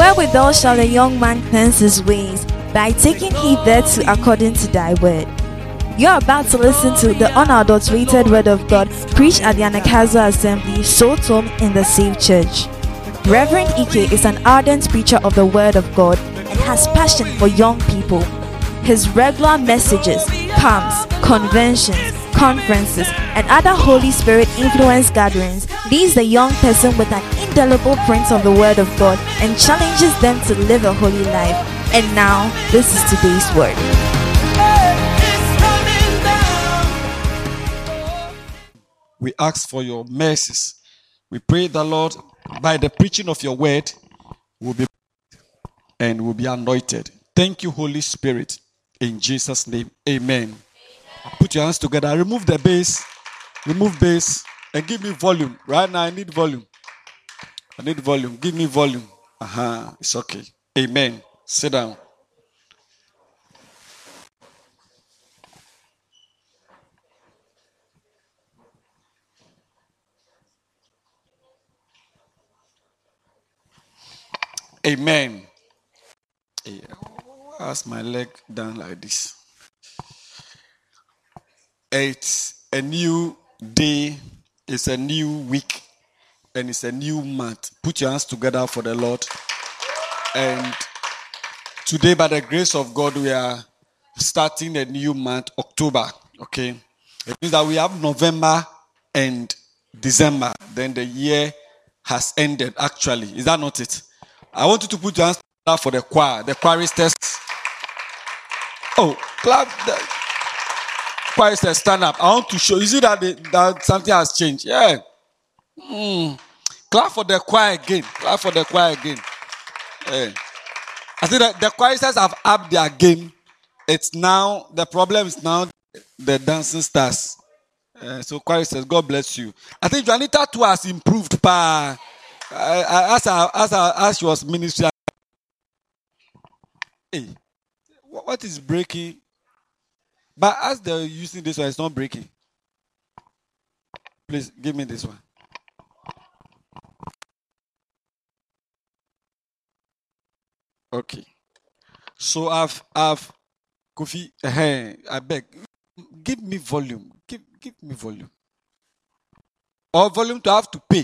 Wherewithal shall the young man cleanse his ways? By taking heed thereto according to thy word. You're about to listen to the unadulterated word of God preached at the Anagkazo Assembly, Sotom in the Saved Church. Reverend Ike is an ardent preacher of the word of God and has passion for young people. His regular messages, camps, conventions, conferences, and other Holy Spirit influence gatherings leaves the young person with an indelible print of the word of God and challenges them to live a holy life. And now, this is today's word. We ask for your mercies. We pray the Lord, by the preaching of your word, will be anointed. Thank you, Holy Spirit. In Jesus' name, amen. Put your hands together. Remove the bass. Remove bass. And give me volume. Right now, I need volume. Give me volume. It's okay. Amen. Sit down. Amen. Ask my leg down like this. It's a new day. It's a new week. And it's a new month. Put your hands together for the Lord. And today, by the grace of God, we are starting a new month, October. Okay? It means that we have November and December. Then the year has ended, actually. Is that not it? I want you to put your hands together for the choir. The choristers. Oh, clap. The choristers, stand up. I want to show. You see that something has changed? Yeah. Clap for the choir again. Yeah. I see that the choristers have upped their game. It's now, the problem is now the dancing stars. So choristers, God bless you. I think Juanita too has improved. As she was ministering. Hey, what is breaking? But as they're using this one, it's not breaking. Please give me this one. Okay. So I've Kofi, I beg, give me volume. Give me volume. Or volume to have to pay.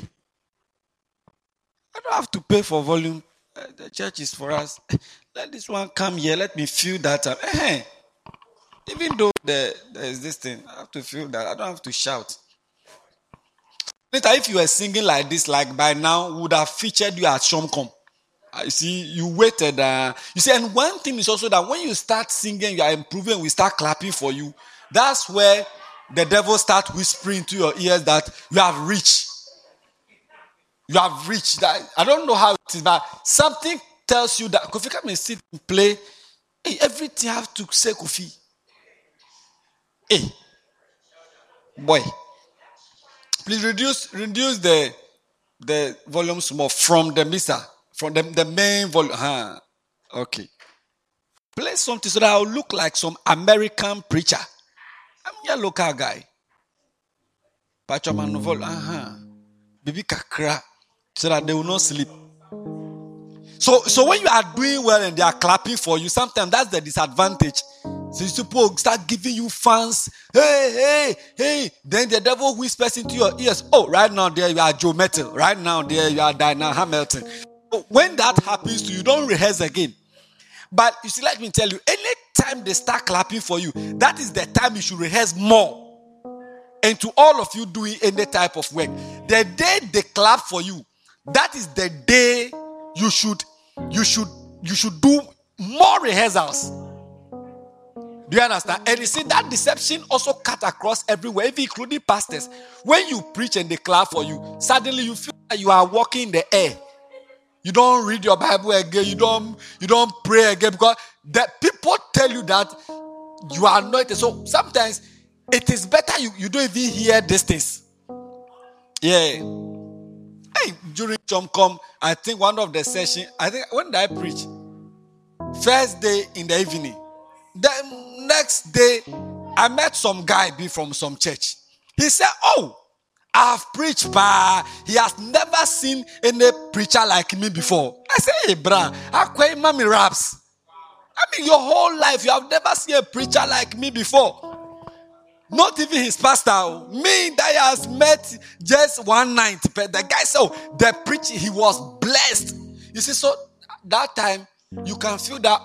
I don't have to pay for volume. The church is for us. Let this one come here. Let me feel that. Even though there is this thing, I have to feel that. I don't have to shout. If you were singing like this, like by now, would have featured you at Shomcom. You see, you waited. You see, and one thing is also that when you start singing, you are improving, we start clapping for you. That's where the devil starts whispering to your ears that you have reached. You have reached that. I don't know how it is, but something tells you that Kofi, come and sit and play. Hey, everything I have to say, Kofi. Hey, boy, please reduce the volume small from the mixer, from the main volume. Okay. Play something so that I'll look like some American preacher. I'm a local guy. Pachaman Novel, Bibi Kakra, so that they will not sleep. So when you are doing well and they are clapping for you, sometimes that's the disadvantage. So people start giving you fans. Hey. Then the devil whispers into your ears. Oh, right now there you are Joe Metal. Right now there you are Diana Hamilton. So when that happens to you, don't rehearse again. But you see, let me tell you, anytime they start clapping for you, that is the time you should rehearse more. And to all of you doing any type of work, the day they clap for you, that is the day you should do more rehearsals. Do you understand? And you see that deception also cut across everywhere, even including pastors. When you preach and they clap for you, suddenly you feel like you are walking in the air. You don't read your Bible again. You don't pray again because the people tell you that you are anointed. So sometimes it is better you don't even hear these things. Yeah. Hey, during Chomcom, I think one of the sessions, when did I preach? First day in the evening. The next day, I met some guy from some church. He said, oh, I've preached, but he has never seen any preacher like me before. I say, hey, bra, how quite mommy raps? I mean, your whole life, you have never seen a preacher like me before. Not even his pastor. Me that he has met just one night. But the guy said, oh, the preacher, he was blessed. You see, so that time, you can feel that,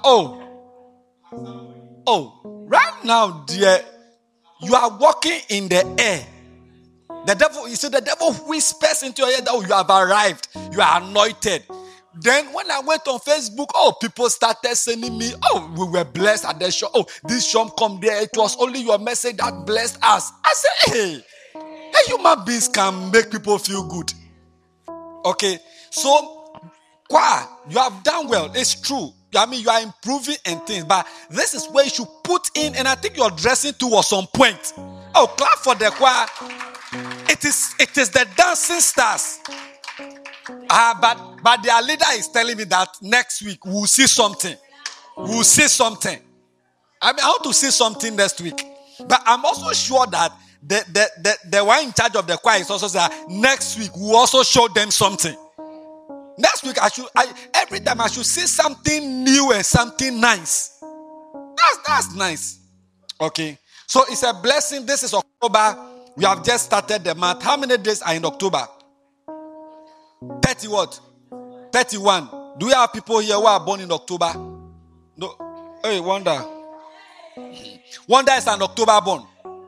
right now, dear, you are walking in the air. The devil, you see, the devil whispers into your ear that you have arrived, you are anointed. Then when I went on Facebook, people started sending me, we were blessed at the show. This show come there. It was only your message that blessed us. I said, hey, human beings can make people feel good. Okay, so, you have done well. It's true. I mean, you are improving and things, but this is where you should put in, and I think your dressing too was on point. Clap for the choir. It is the dancing stars. But their leader is telling me that next week we'll see something. We'll see something. I mean, I want to see something next week. But I'm also sure that the one in charge of the choir is also saying next week we'll also show them something. Next week every time I should see something new and something nice. That's nice. Okay. So it's a blessing. This is October. We have just started the month. How many days are in October? 30 what? 31. Do we have people here who are born in October? No. Hey, Wanda. Wanda is an October born.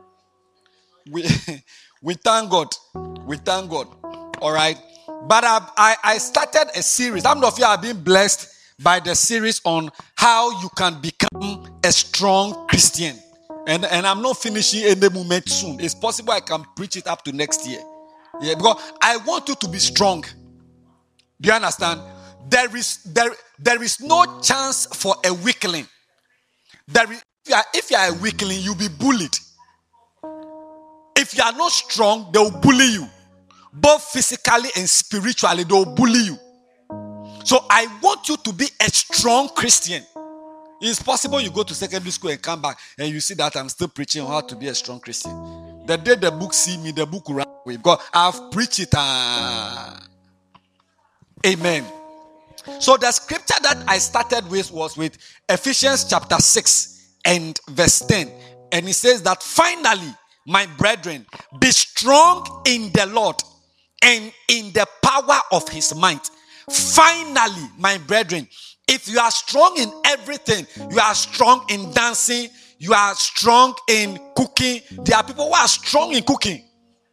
We thank God. We thank God. All right. But I started a series. How many of you have been blessed by the series on how you can become a strong Christian? And I'm not finishing any moment soon. It's possible I can preach it up to next year. Yeah, because I want you to be strong. Do you understand? There is no chance for a weakling. If you are a weakling, you'll be bullied. If you are not strong, they will bully you. Both physically and spiritually, they will bully you. So I want you to be a strong Christian. It's possible you go to secondary school and come back and you see that I'm still preaching on how to be a strong Christian. The day the book see me, the book will run away. God, I've preached it. Amen. So the scripture that I started with was with Ephesians chapter 6 and verse 10. And it says that finally, my brethren, be strong in the Lord and in the power of his might. Finally, my brethren, if you are strong in everything, you are strong in dancing, you are strong in cooking. There are people who are strong in cooking.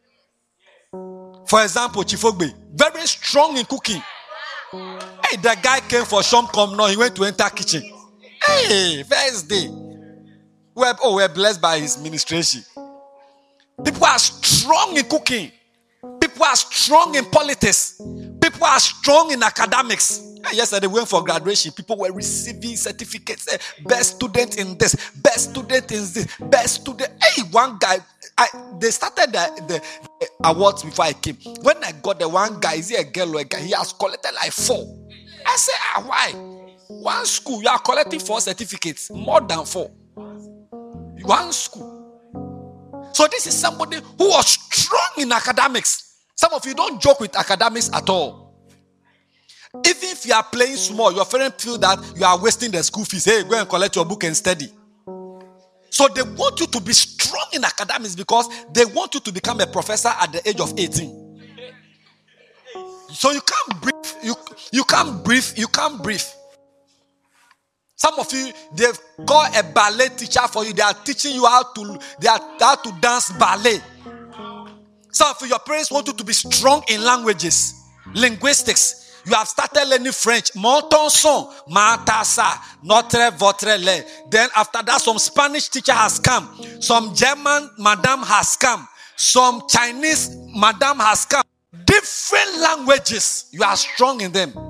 For example, Chifogbe, very strong in cooking. Hey, the guy came for Shomkom now, he went to enter kitchen. Hey, first day. We're blessed by his ministration. People are strong in cooking. People are strong in politics. People are strong in academics. Yesterday we went for graduation. People were receiving certificates. Best student in this, best student in this, best student. Hey, one guy, they started the awards before I came. When I got the one guy, is he a girl or a guy? He has collected like 4. I said, why? One school, you are collecting 4 certificates, more than 4. One school. So this is somebody who was strong in academics. Some of you don't joke with academics at all. Even if you are playing small, your parents feel that you are wasting the school fees. Hey, go and collect your book and study. So they want you to be strong in academics because they want you to become a professor at the age of 18. So you can't breathe. You can't breathe. You can't breathe. Some of you, they've called a ballet teacher for you. They are teaching you how to dance ballet. Some of you, your parents want you to be strong in languages, linguistics. You have started learning French. Monton son, matasa, notre, votre, le. Then after that, some Spanish teacher has come. Some German madam has come. Some Chinese madam has come. Different languages. You are strong in them.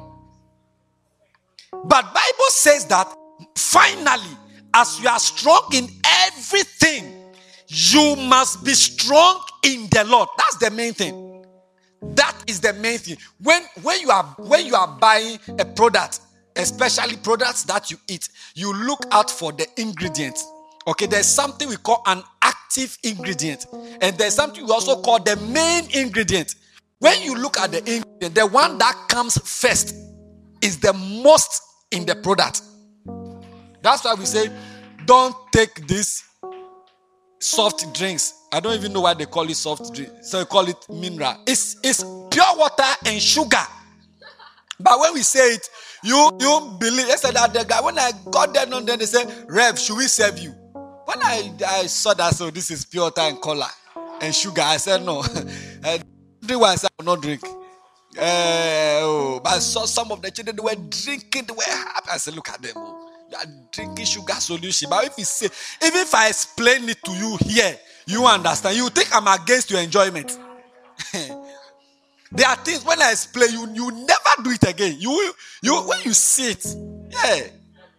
But Bible says that finally, as you are strong in everything, you must be strong in the Lord. That's the main thing. That is the main thing. When you are buying a product, especially products that you eat, you look out for the ingredients. Okay, there's something we call an active active ingredient. And there's something we also call the main ingredient. When you look at the ingredient, the one that comes first is the most in the product. That's why we say, don't take this soft drinks. I don't even know why they call it soft drink. So you call it mineral. It's pure water and sugar. But when we say it, you believe. I said that the guy, when I got there, then they said, Rev, should we serve you? When I saw that, so this is pure water and cola and sugar, I said no. Drink what I said, I will not drink. But I saw some of the children, they were drinking, they were happy. I said, look at them. You are drinking sugar solution. But even if I explain it to you here, you understand. You think I'm against your enjoyment. There are things when I explain, you never do it again. You when you see it, yeah.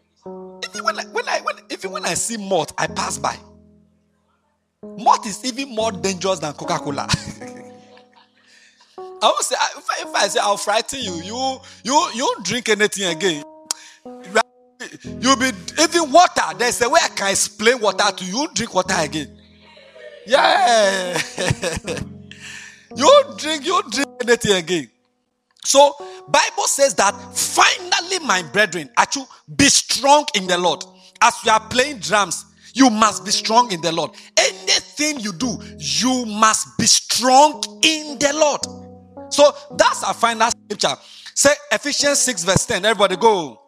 Even when I see malt, I pass by. Malt is even more dangerous than Coca-Cola. I would say, if I say I'll frighten you, you won't drink anything again. You'll be even water. There's a way I can explain water to you. You won't drink water again. Yeah. You drink anything again. So Bible says that finally, my brethren, actually be strong in the Lord. As you are playing drums, you must be strong in the Lord. Anything you do, you must be strong in the Lord. So that's our final scripture. Say Ephesians 6 verse 10. Everybody go.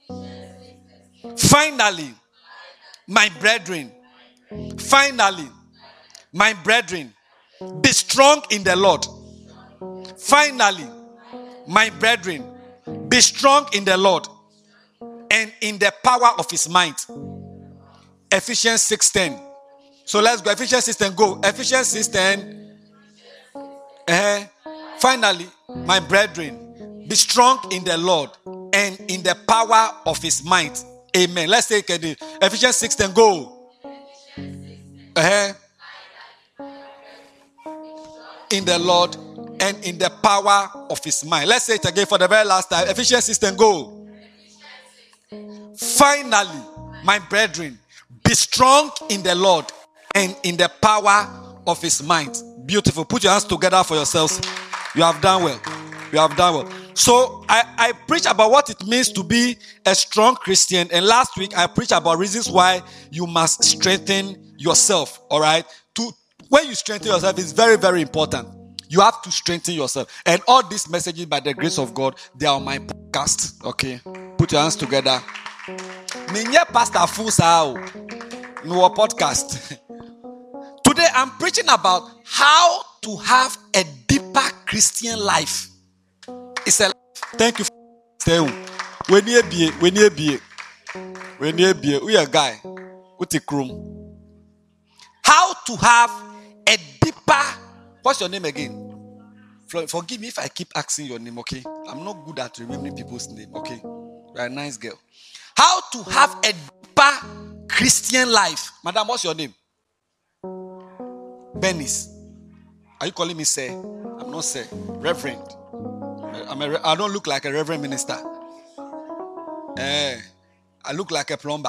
Finally, my brethren. Finally, my brethren, be strong in the Lord. Finally, my brethren, be strong in the Lord and in the power of his might. Ephesians 6:10. So let's go. Ephesians 6:10. Go. Ephesians 6:10. Finally, my brethren, be strong in the Lord and in the power of his might. Amen. Let's take it. Ephesians 6:10. Go. In the Lord and in the power of his might. Let's say it again for the very last time. Ephesians 6:10. Go. Finally, my brethren, be strong in the Lord and in the power of his might. Beautiful. Put your hands together for yourselves. You have done well. You have done well. So I preach about what it means to be a strong Christian. And last week I preached about reasons why you must strengthen yourself. All right. When you strengthen yourself, it's very, very important. You have to strengthen yourself. And all these messages, by the grace of God, they are on my podcast. Okay. Put your hands together. Minye Pastor Fusa no podcast. Today I'm preaching about how to have a deeper Christian life. It's a life. Thank you for saying. When you be, we a guy with a chrome. How to have a deeper. What's your name again? Forgive me if I keep asking your name, okay? I'm not good at remembering people's name, okay? You're a nice girl. How to have a deeper Christian life. Madam, what's your name? Benis. Are you calling me sir? I'm not sir. Reverend. I don't look like a reverend minister. I look like a plumber.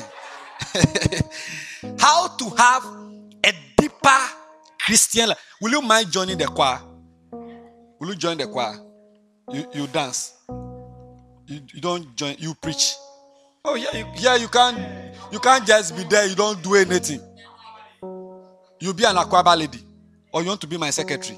How to have a deeper Christian life. Will you mind joining the choir? Will you join the choir? You dance. You don't join. You preach. Oh yeah, you can't just be there. You don't do anything. You'll be an Akwaba lady, or you want to be my secretary.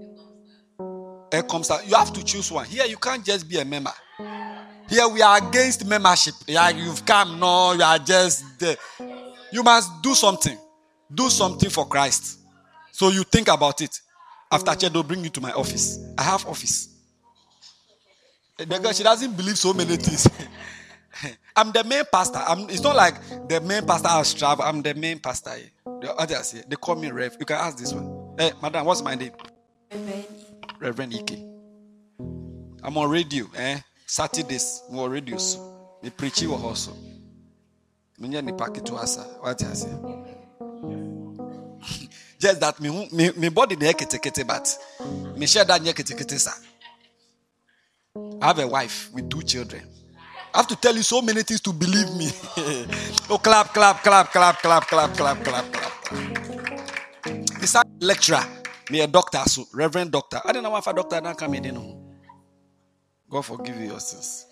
You have to choose one. Here you can't just be a member. Here we are against membership. Yeah, you've come. No, you are just there. You must do something. Do something for Christ. So you think about it. After church, they'll bring you to my office. I have office. The girl, she doesn't believe so many things. I'm the main pastor. It's not like the main pastor has traveled. I'm the main pastor. The others here, they call me Rev. You can ask this one. Hey, madam, what's my name? Reverend Ike. I'm on radio. Saturdays, I'm on radio. Me preach you also. Me packet to us. What I say? Just that me body the ekete, but me share that ekete sir. I have a wife with 2 children. I have to tell you so many things to believe me. Oh, clap. This a lecturer, me a doctor, so reverend doctor. I don't know if a doctor don't come in. God forgive you your sins.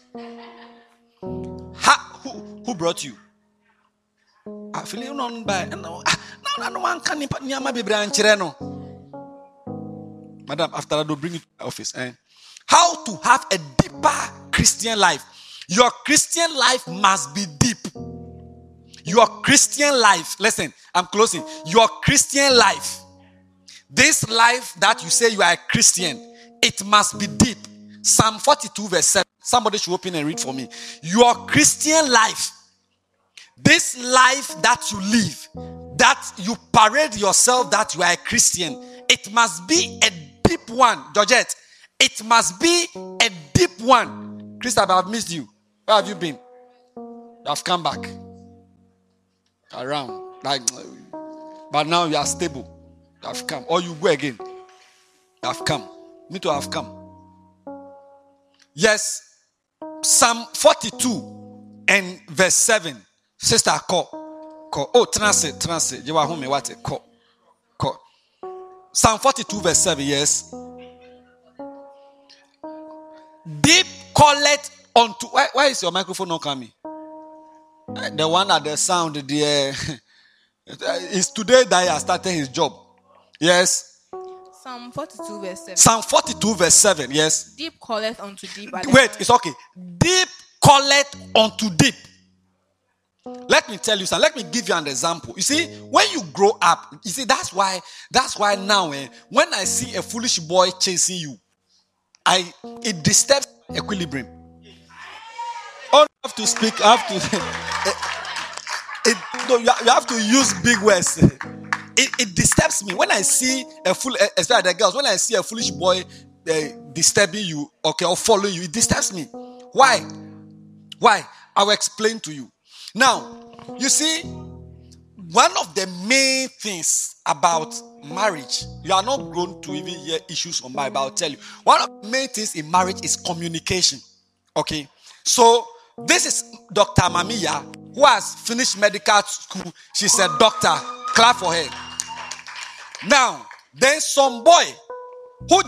Who brought you? I feel you non by no one can nyama be branch no. Madam, after I do bring it to the office. How to have a deeper Christian life. Your Christian life must be deep. Your Christian life, listen, I'm closing. Your Christian life, this life that you say you are a Christian, it must be deep. Psalm 42 verse 7. Somebody should open and read for me. Your Christian life, this life that you live, that you parade yourself that you are a Christian, it must be a deep one. Georgette, it must be a deep one. Christopher, I've missed you. Where have you been? I've come back. Around. But now you are stable. You have come. Or you go again. You have come. Me too have come. Yes. Psalm 42 and verse 7. Sister, call. Oh, translate. You are home. What? Call. Psalm 42 verse 7. Yes. Deep calleth unto. Why is your microphone not coming? The one at the sound, it's today that he has started his job. Yes. Psalm 42 verse 7. Psalm 42 verse 7. Yes. Deep calleth unto deep. Wait, it's okay. Deep calleth unto deep. Let me tell you something. Let me give you an example. You see, when you grow up, you see, that's why now, when I see a foolish boy chasing you, it disturbs equilibrium. Oh, I have to speak. I have to. You have to use big words. It disturbs me when I see especially the girls. When I see a foolish boy disturbing you, okay, or following you, it disturbs me. Why? I will explain to you. Now, you see, one of the main things about marriage, you are not going to even hear issues on marriage, but I'll tell you, one of the main things in marriage is communication. Okay, so this is Dr. Mamiya, who has finished medical school. She's a doctor. Clap for her. Now, then some boy who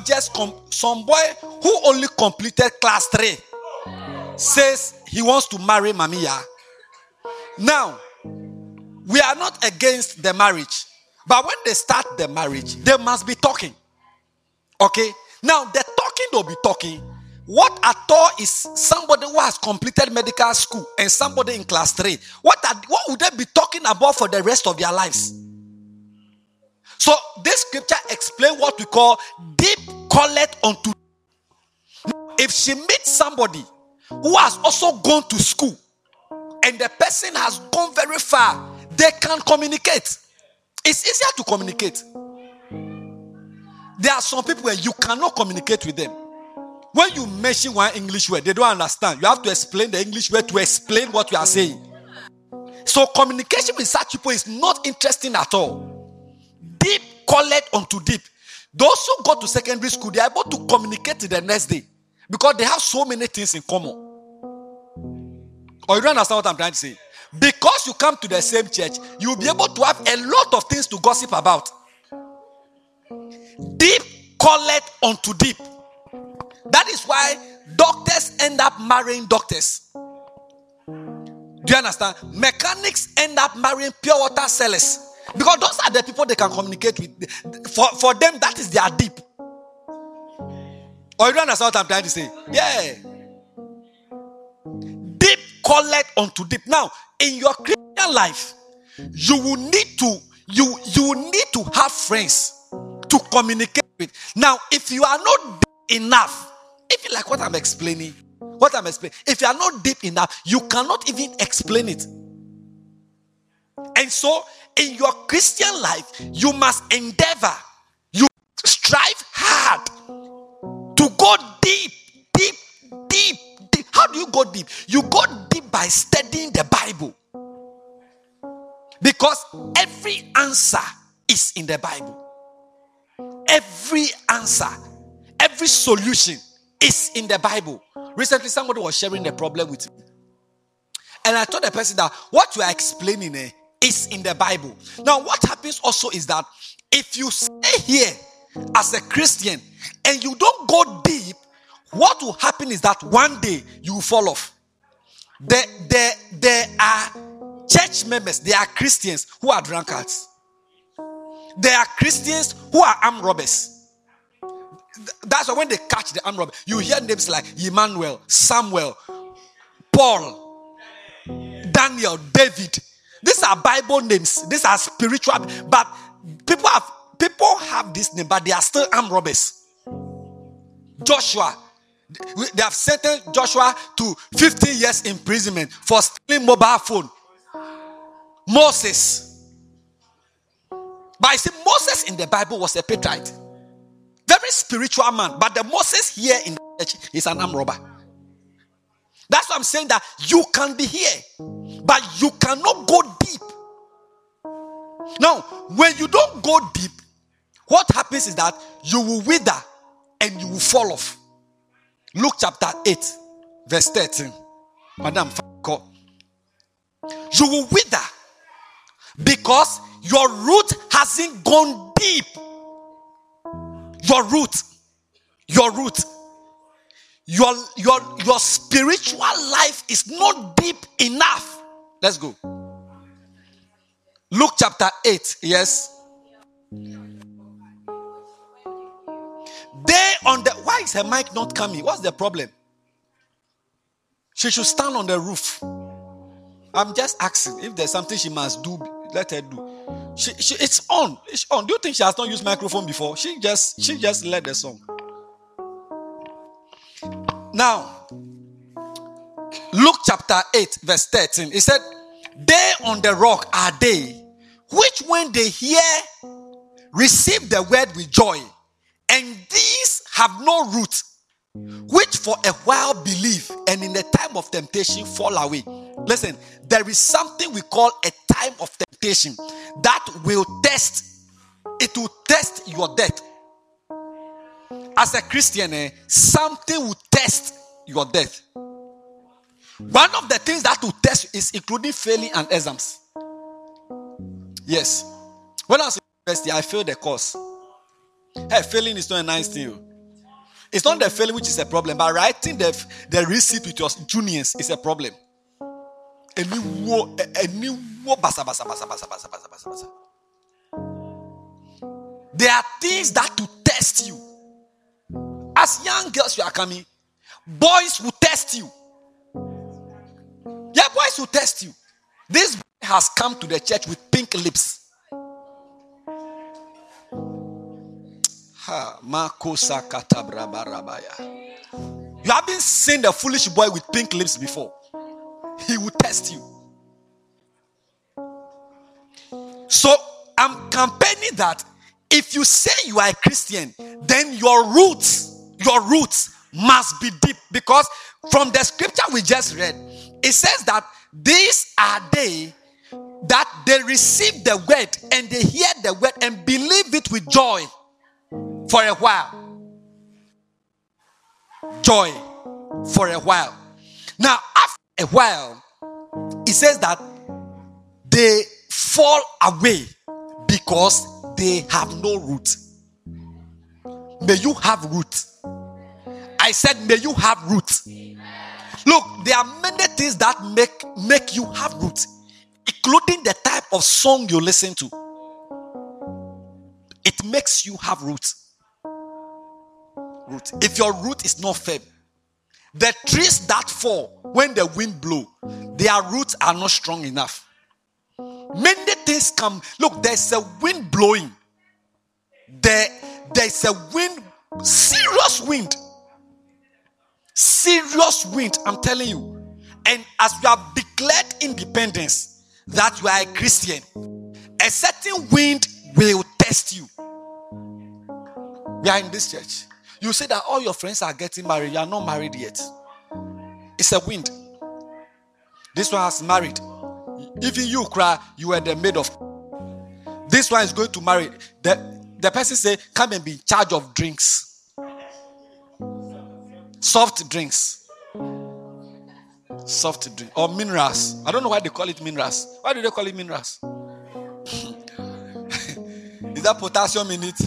only completed class 3 says he wants to marry Mamiya. Now, we are not against the marriage, but when they start the marriage, they must be talking. Okay? Now, the talking they'll be talking. What at all is somebody who has completed medical school and somebody in class 3? What would they be talking about for the rest of their lives? So this scripture explains what we call deep calleth unto. If she meets somebody who has also gone to school and the person has gone very far, they can communicate. It's easier to communicate. There are some people where you cannot communicate with them. When you mention one English word, they don't understand. You have to explain the English word to explain what you are saying. So communication with such people is not interesting at all. Deep calleth unto deep. Those who go to secondary school, they are able to communicate the next day because they have so many things in common. Or you don't understand what I'm trying to say? Because you come to the same church, you'll be able to have a lot of things to gossip about. Deep calleth unto deep. That is why doctors end up marrying doctors. Do you understand? Mechanics end up marrying pure water sellers. Because those are the people they can communicate with. For them, that is their deep. Or you don't understand what I'm trying to say? Yeah. Deep calleth unto deep. Now, in your Christian life, you will need to have friends to communicate with. Now, if you are not deep enough, if you like what I'm explaining, if you are not deep enough, you cannot even explain it. And so, in your Christian life, you must endeavor, you strive hard to go deep. How do you go deep? You go deep by studying the Bible. Because every answer is in the Bible. Every answer, every solution is in the Bible. Recently, somebody was sharing the problem with me. And I told the person that what you are explaining is in the Bible. Now, what happens also is that if you stay here as a Christian and you don't go deep, what will happen is that one day you will fall off. There are church members, there are Christians who are drunkards. There are Christians who are armed robbers. That's why when they catch the armed robber, you hear names like Emmanuel, Samuel, Paul, Daniel, David. These are Bible names. These are spiritual, but people have this name, but they are still armed robbers. Joshua, they have sentenced Joshua to 15 years imprisonment for stealing mobile phone. Moses, but you see, Moses in the Bible was a patriarch, very spiritual man. But the Moses here in the church is an armed robber. That's why I'm saying that you can be here, but you cannot go deep. Now, when you don't go deep, what happens is that you will wither and you will fall off. Luke chapter 8, verse 13. Madam, you will wither because your root hasn't gone deep. Your spiritual life is not deep enough. Let's go. Luke chapter 8, yes. Why is her mic not coming? What's the problem? She should stand on the roof. I'm just asking if there's something she must do. Let her do. It's on. It's on. Do you think she has not used microphone before? She just led the song. Now, Luke chapter 8, verse 13. It said, "They on the rock are they, which when they hear, receive the word with joy. And these have no root, which for a while believe, and in the time of temptation fall away." Listen, there is something we call a time of temptation that will test. It will test your death. As a Christian, something will test your death. One of the things that will test is including failing and exams. Yes. When I was in university, I failed the course. Hey, failing is not a nice thing. It's not the failing which is a problem, but writing the receipt with your juniors is a problem. There are things that will test you. As young girls you are coming, boys will test you. Yeah, boys will test you. This boy has come to the church with pink lips. You haven't seen the foolish boy with pink lips before. He will test you. So I'm campaigning that if you say you are a Christian, then your roots must be deep. Because from the scripture we just read, it says that these are they that they receive the word and they hear the word and believe it with joy for a while. Joy for a while. Now, after a while, it says that they fall away because they have no root. May you have root. I said, may you have root. Look, there are many things that make you have root, including the type of song you listen to. It makes you have root. If your root is not firm, the trees that fall when the wind blows, their roots are not strong enough. Many things come. Look, there's a wind blowing. There's a wind, serious wind. Serious wind, I'm telling you. And as you have declared independence, that you are a Christian, a certain wind will test you. We are in this church. You say that all your friends are getting married. You are not married yet. It's a wind. This one has married. Even you cry, you were the maid of. This one is going to marry. The person say, come and be in charge of drinks. Soft drinks. Soft drink. Or minerals. I don't know why they call it minerals. Why do they call it minerals? Is that potassium in it?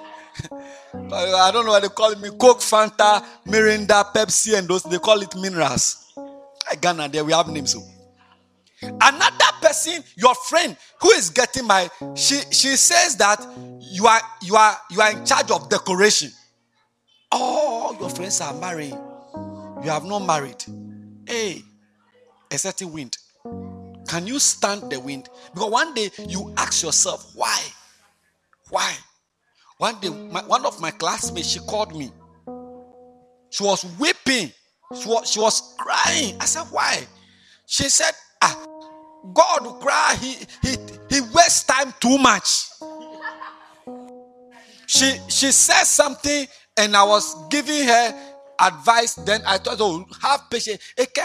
I don't know what they call it. Coke, Fanta, Mirinda, Pepsi, and those, they call it minerals. Ghana, there we have names. So. Another person, your friend, who is getting she says that you are in charge of decoration. Oh, your friends are married. You have not married. Hey, a certain wind. Can you stand the wind? Because one day you ask yourself, why? Why? One day, one of my classmates, she called me. She was weeping. She was crying. I said, why? She said, God will cry. He wastes time too much. She said something, and I was giving her advice. Then I thought, oh, have patience.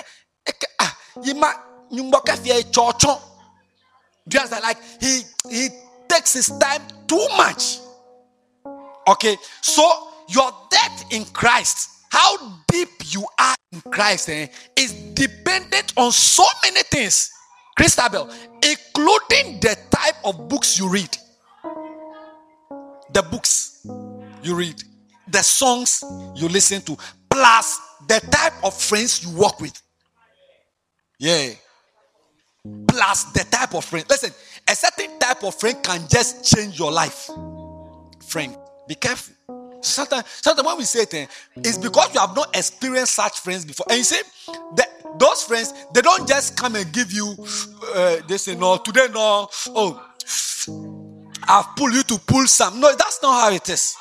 Just like he takes his time too much. Okay, so your depth in Christ, how deep you are in Christ, is dependent on so many things, Christabel, including the type of books you read, the books you read, the songs you listen to, plus the type of friends you work with. Yeah. Plus the type of friend. Listen, a certain type of friend can just change your life. Friend, be careful. Sometimes when we say it, it's because you have not experienced such friends before. And you see, those friends, they don't just come and give you, they say, no, today, no, oh, I've pulled you to pull some. No, that's not how it is.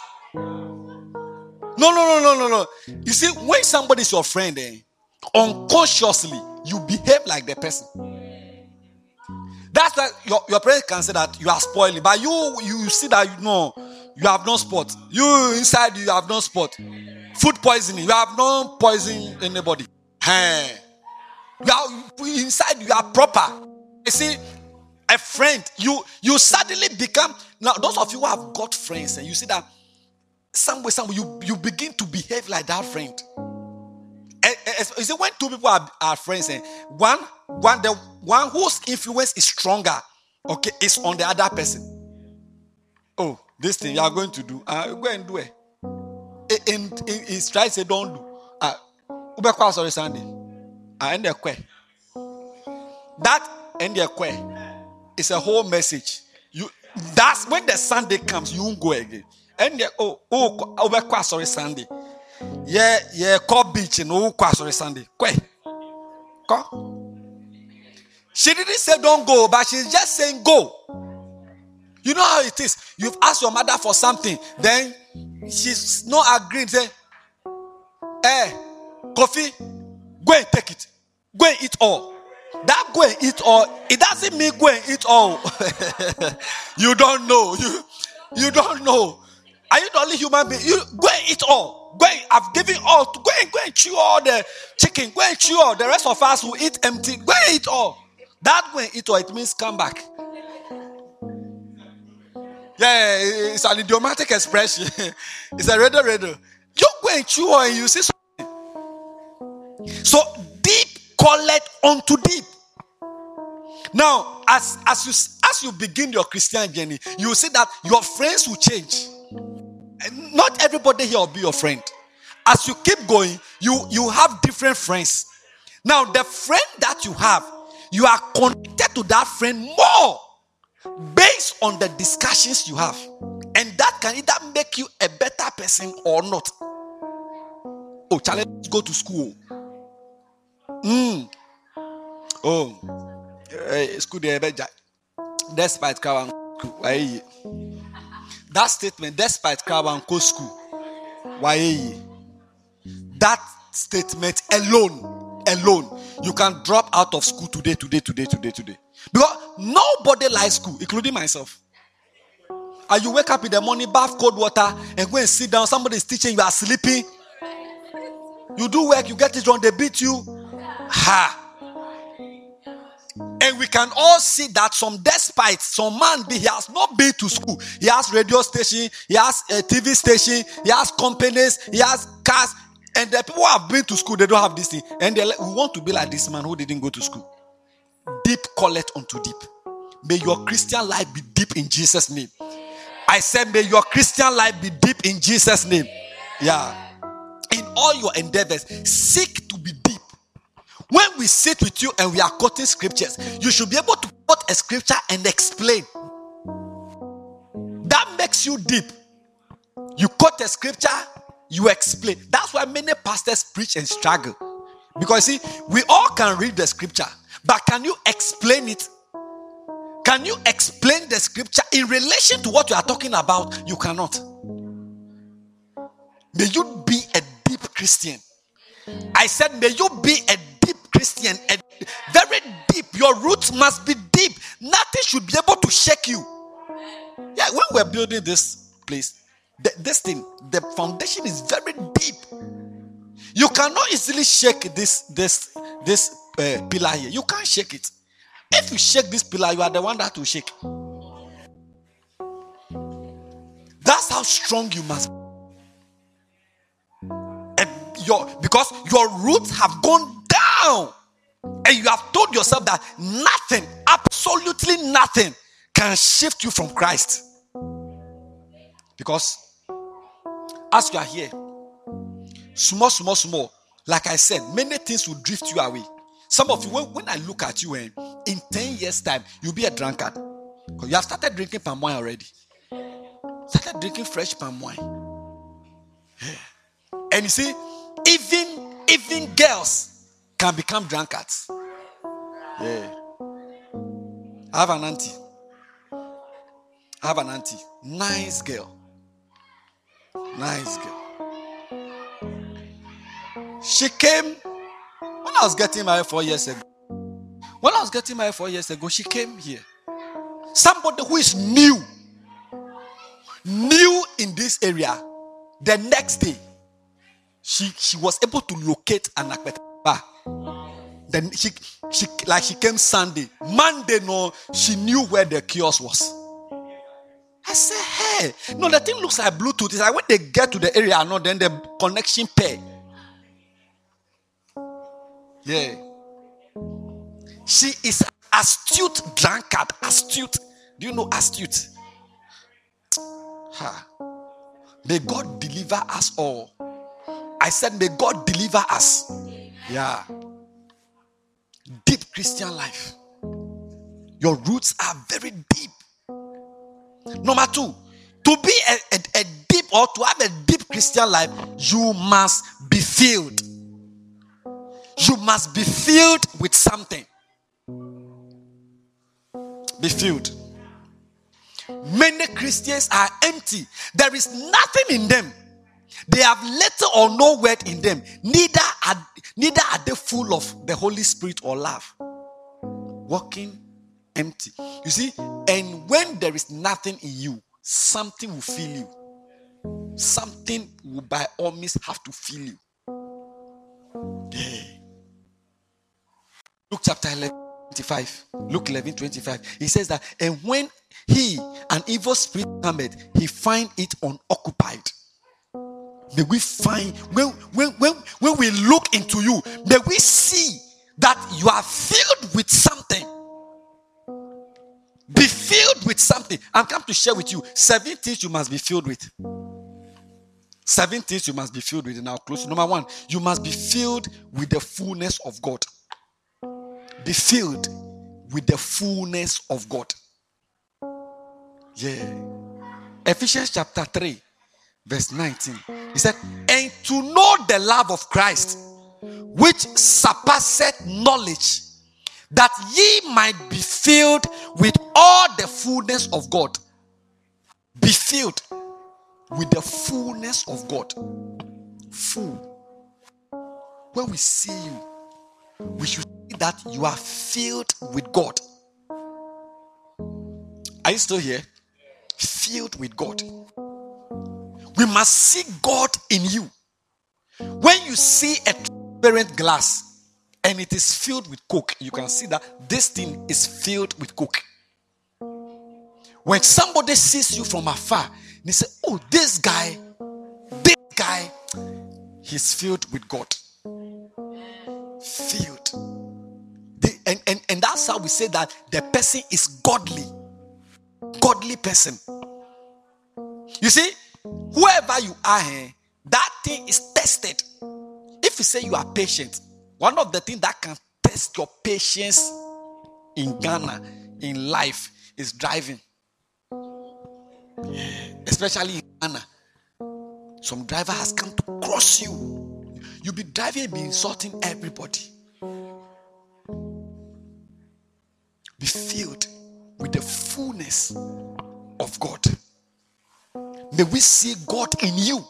No. You see, when somebody is your friend, unconsciously, you behave like the person. That's why your parents can say that you are spoiling, but you see that you have no spot. You inside you have no spot. Food poisoning, you have no poison anybody. Inside you are proper. You see, a friend, you suddenly become, now those of you who have got friends, and you see that some way you begin to behave like that friend. You see, when two people are friends, the one whose influence is stronger, okay, is on the other person. Oh, this thing you are going to do, go and do it. And he's trying to say, don't do. Sorry, Sunday. And the que. That and the que is a whole message. That's when the Sunday comes, you won't go again. And the sorry, Sunday. Yeah, call beach and sorry, Sunday. She didn't say don't go, but she's just saying go. You know how it is. You've asked your mother for something, then she's not agreeing. Say, coffee, go and take it. Go and eat all. That go and eat all, it doesn't mean go and eat all. You don't know. You don't know. Are you the only human being? You go and eat all. I've given all. Go and chew all the chicken. Go and chew all. The rest of us will eat empty. Go and eat all. That go and eat all, it means come back. Yeah, it's an idiomatic expression. It's a riddle. You go and chew all and you see something. So deep calleth unto deep. Now, as you begin your Christian journey, you will see that your friends will change. Not everybody here will be your friend. As you keep going, you have different friends. Now, the friend that you are connected to that friend more based on the discussions you have. And that can either make you a better person or not. Oh, Charlie, let's go to school. School there, despite Kawan. That statement, despite Kawan school. Why? That statement alone, you can drop out of school today. Because nobody likes school, including myself. And you wake up in the morning, bath cold water, and go and sit down. Somebody is teaching, you are sleeping. You do work, you get it wrong, they beat you. And we can all see that despite some man he has not been to school. He has radio station, he has a TV station, he has companies, he has cars. And the people who have been to school, they don't have this thing. And we want to be like this man who didn't go to school. Deep calleth unto deep. May your Christian life be deep in Jesus' name. I said, may your Christian life be deep in Jesus' name. Yeah. In all your endeavors, seek to be deep. When we sit with you and we are quoting scriptures, you should be able to quote a scripture and explain. That makes you deep. You quote a scripture, you explain. That's why many pastors preach and struggle. Because see, we all can read the scripture, but can you explain it? Can you explain the scripture in relation to what you are talking about? You cannot. May you be a deep Christian. I said, may you be a deep Christian, very deep. Your roots must be deep. Nothing should be able to shake you. Yeah, when we're building this place, this thing, the foundation is very deep. You cannot easily shake this pillar here. You can't shake it. If you shake this pillar, you are the one that will shake. That's how strong you must be. Because your roots have gone down, and you have told yourself that nothing, absolutely nothing, can shift you from Christ. Because as you are here, small, like I said, many things will drift you away. Some of you, when I look at you, in 10 years' time, you'll be a drunkard. Because you have started drinking palm wine already. Started drinking fresh palm wine. Yeah. And you see, even girls can become drunkards. Yeah. I have an auntie. Nice girl. She came when I was getting married 4 years ago. She came here. Somebody who is new in this area. The next day, she was able to locate an akpete bar. Then she came Sunday. Monday, no, she knew where the kiosk was. I said, hey, no, the thing looks like Bluetooth. It's like when they get to the area, no, then the connection pair. Yeah. She is astute drunkard. Astute. Do you know astute? May God deliver us all. I said, may God deliver us. Yeah. Deep Christian life. Your roots are very deep. Number 2, to be a deep or to have a deep Christian life, you must be filled. You must be filled with something. Be filled. Many Christians are empty. There is nothing in them. They have little or no word in them. Neither are they full of the Holy Spirit or love. Walking empty. You see, and when there is nothing in you, something will fill you. Something will by all means have to fill you. Yeah. Luke chapter 11:25. Luke 11:25. He says that, and when an evil spirit cometh, he find it unoccupied. May we find, when we look into you, may we see that you are filled with something. Be filled with something. I'm come to share with you 7 things you must be filled with. 7 things you must be filled with. And I'll close. Number 1, you must be filled with the fullness of God. Be filled with the fullness of God. Yeah. Ephesians chapter 3, verse 19. He said, and to know the love of Christ, which surpasseth knowledge, that ye might be filled with all the fullness of God. Be filled with the fullness of God. Full. When we see you, we should see that you are filled with God. Are you still here? Filled with God. We must see God in you. When you see a transparent glass and it is filled with Coke, you can see that this thing is filled with Coke. When somebody sees you from afar, they say, oh, this guy, he's filled with God. Filled. And that's how we say that the person is godly. Godly person. You see, whoever you are, that thing is tested. If you say you are patient, one of the things that can test your patience in Ghana, in life, is driving. Especially in Ghana. Some driver has come to cross you. You'll be driving and be insulting everybody. Be filled with the fullness of God. May we see God in you.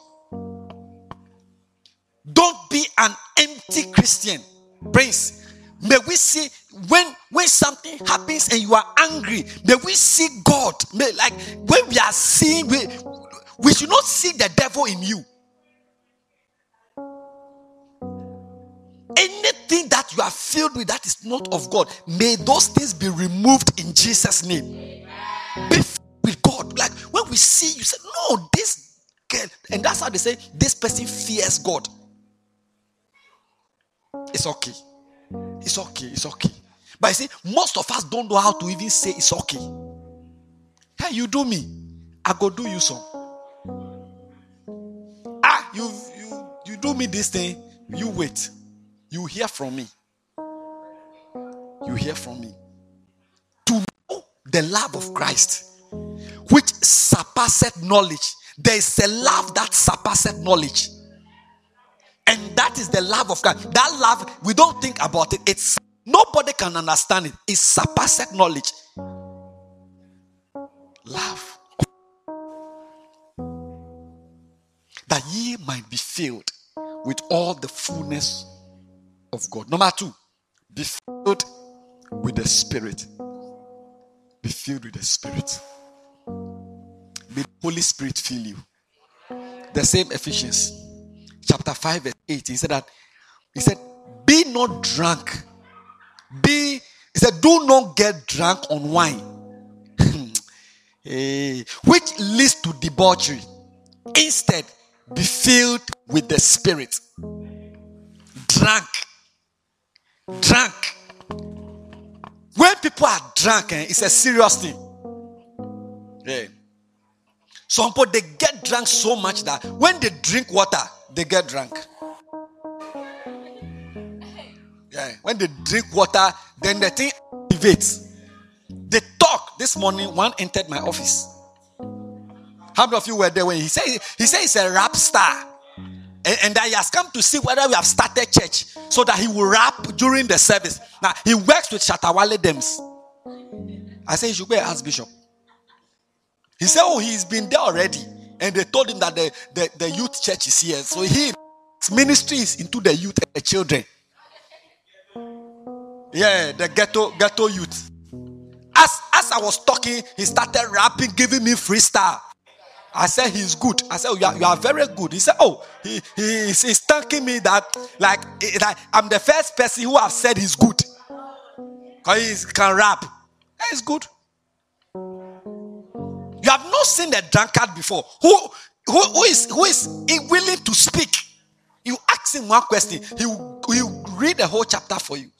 Don't be an empty Christian. Prince, may we see when something happens and you are angry, may we see God. Like when we are seeing, we should not see the devil in you. Anything that you are filled with that is not of God, may those things be removed in Jesus' name. Be filled with God. Like when we see you say, no, this girl, and that's how they say this person fears God. It's okay. It's okay. It's okay. But you see, most of us don't know how to even say it's okay. Hey, you do me, I go do you some. You do me this thing, you wait. You hear from me. You hear from me. To know the love of Christ, which surpasseth knowledge. There is a love that surpasseth knowledge. And that is the love of God. That love, we don't think about it. It's nobody can understand it. It surpasseth knowledge. Love. That ye might be filled with all the fullness of God. Number 2, be filled with the Spirit. Be filled with the Spirit. May the Holy Spirit fill you. The same Ephesians chapter 5 verse 8. He said, be not drunk. He said, do not get drunk on wine, which leads to debauchery. Instead, be filled with the Spirit. Drunk. When people are drunk, it's a serious thing. Yeah. Some people, they get drunk so much that when they drink water, they get drunk. Yeah. When they drink water, then the thing activates. They talk. This morning, one entered my office. How many of you were there when he said he's a rap star? And that he has come to see whether we have started church so that he will rap during the service. Now, he works with Shatawale Dems. I said, you should go and ask Bishop. He said, he's been there already. And they told him that the youth church is here. So his ministry is into the youth and the children. Yeah, the ghetto youth. As I was talking, he started rapping, giving me freestyle. I said, he's good. I said, you are very good. He said, he's thanking me that like I'm the first person who have said he's good. Because he can rap. He's good. You have not seen a drunkard before. Who is willing to speak? You ask him one question, he will read the whole chapter for you.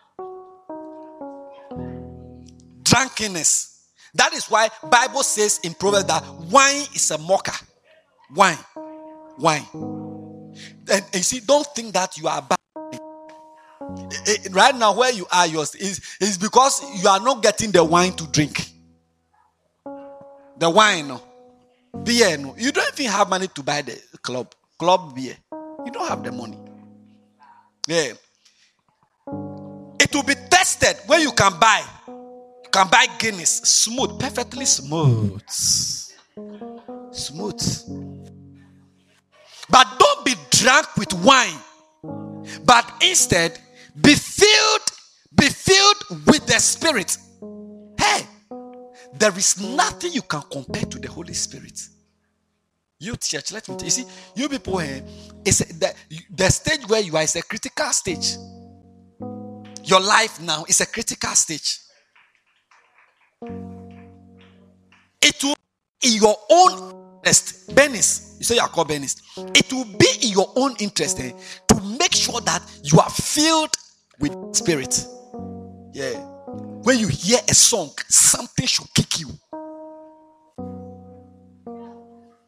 Drunkenness. That is why Bible says in Proverbs that wine is a mocker. Wine. And you see, don't think that you are bad. Right now where you are is because you are not getting the wine to drink. The wine, no. Beer, no. You don't even have money to buy the club beer. You don't have the money. Yeah. It will be tested when you can buy. You can buy Guinness. Smooth. Perfectly smooth. But don't be drunk with wine. But instead, be filled with the Spirit. Hey, there is nothing you can compare to the Holy Spirit. You church, let me tell you. See, you people here, the stage where you are is a critical stage. Your life now is a critical stage. It will be in your own interest. Benis, you say you are called Benis. It will be in your own interest to make sure that you are filled with Spirit. Yeah. When you hear a song, something should kick you.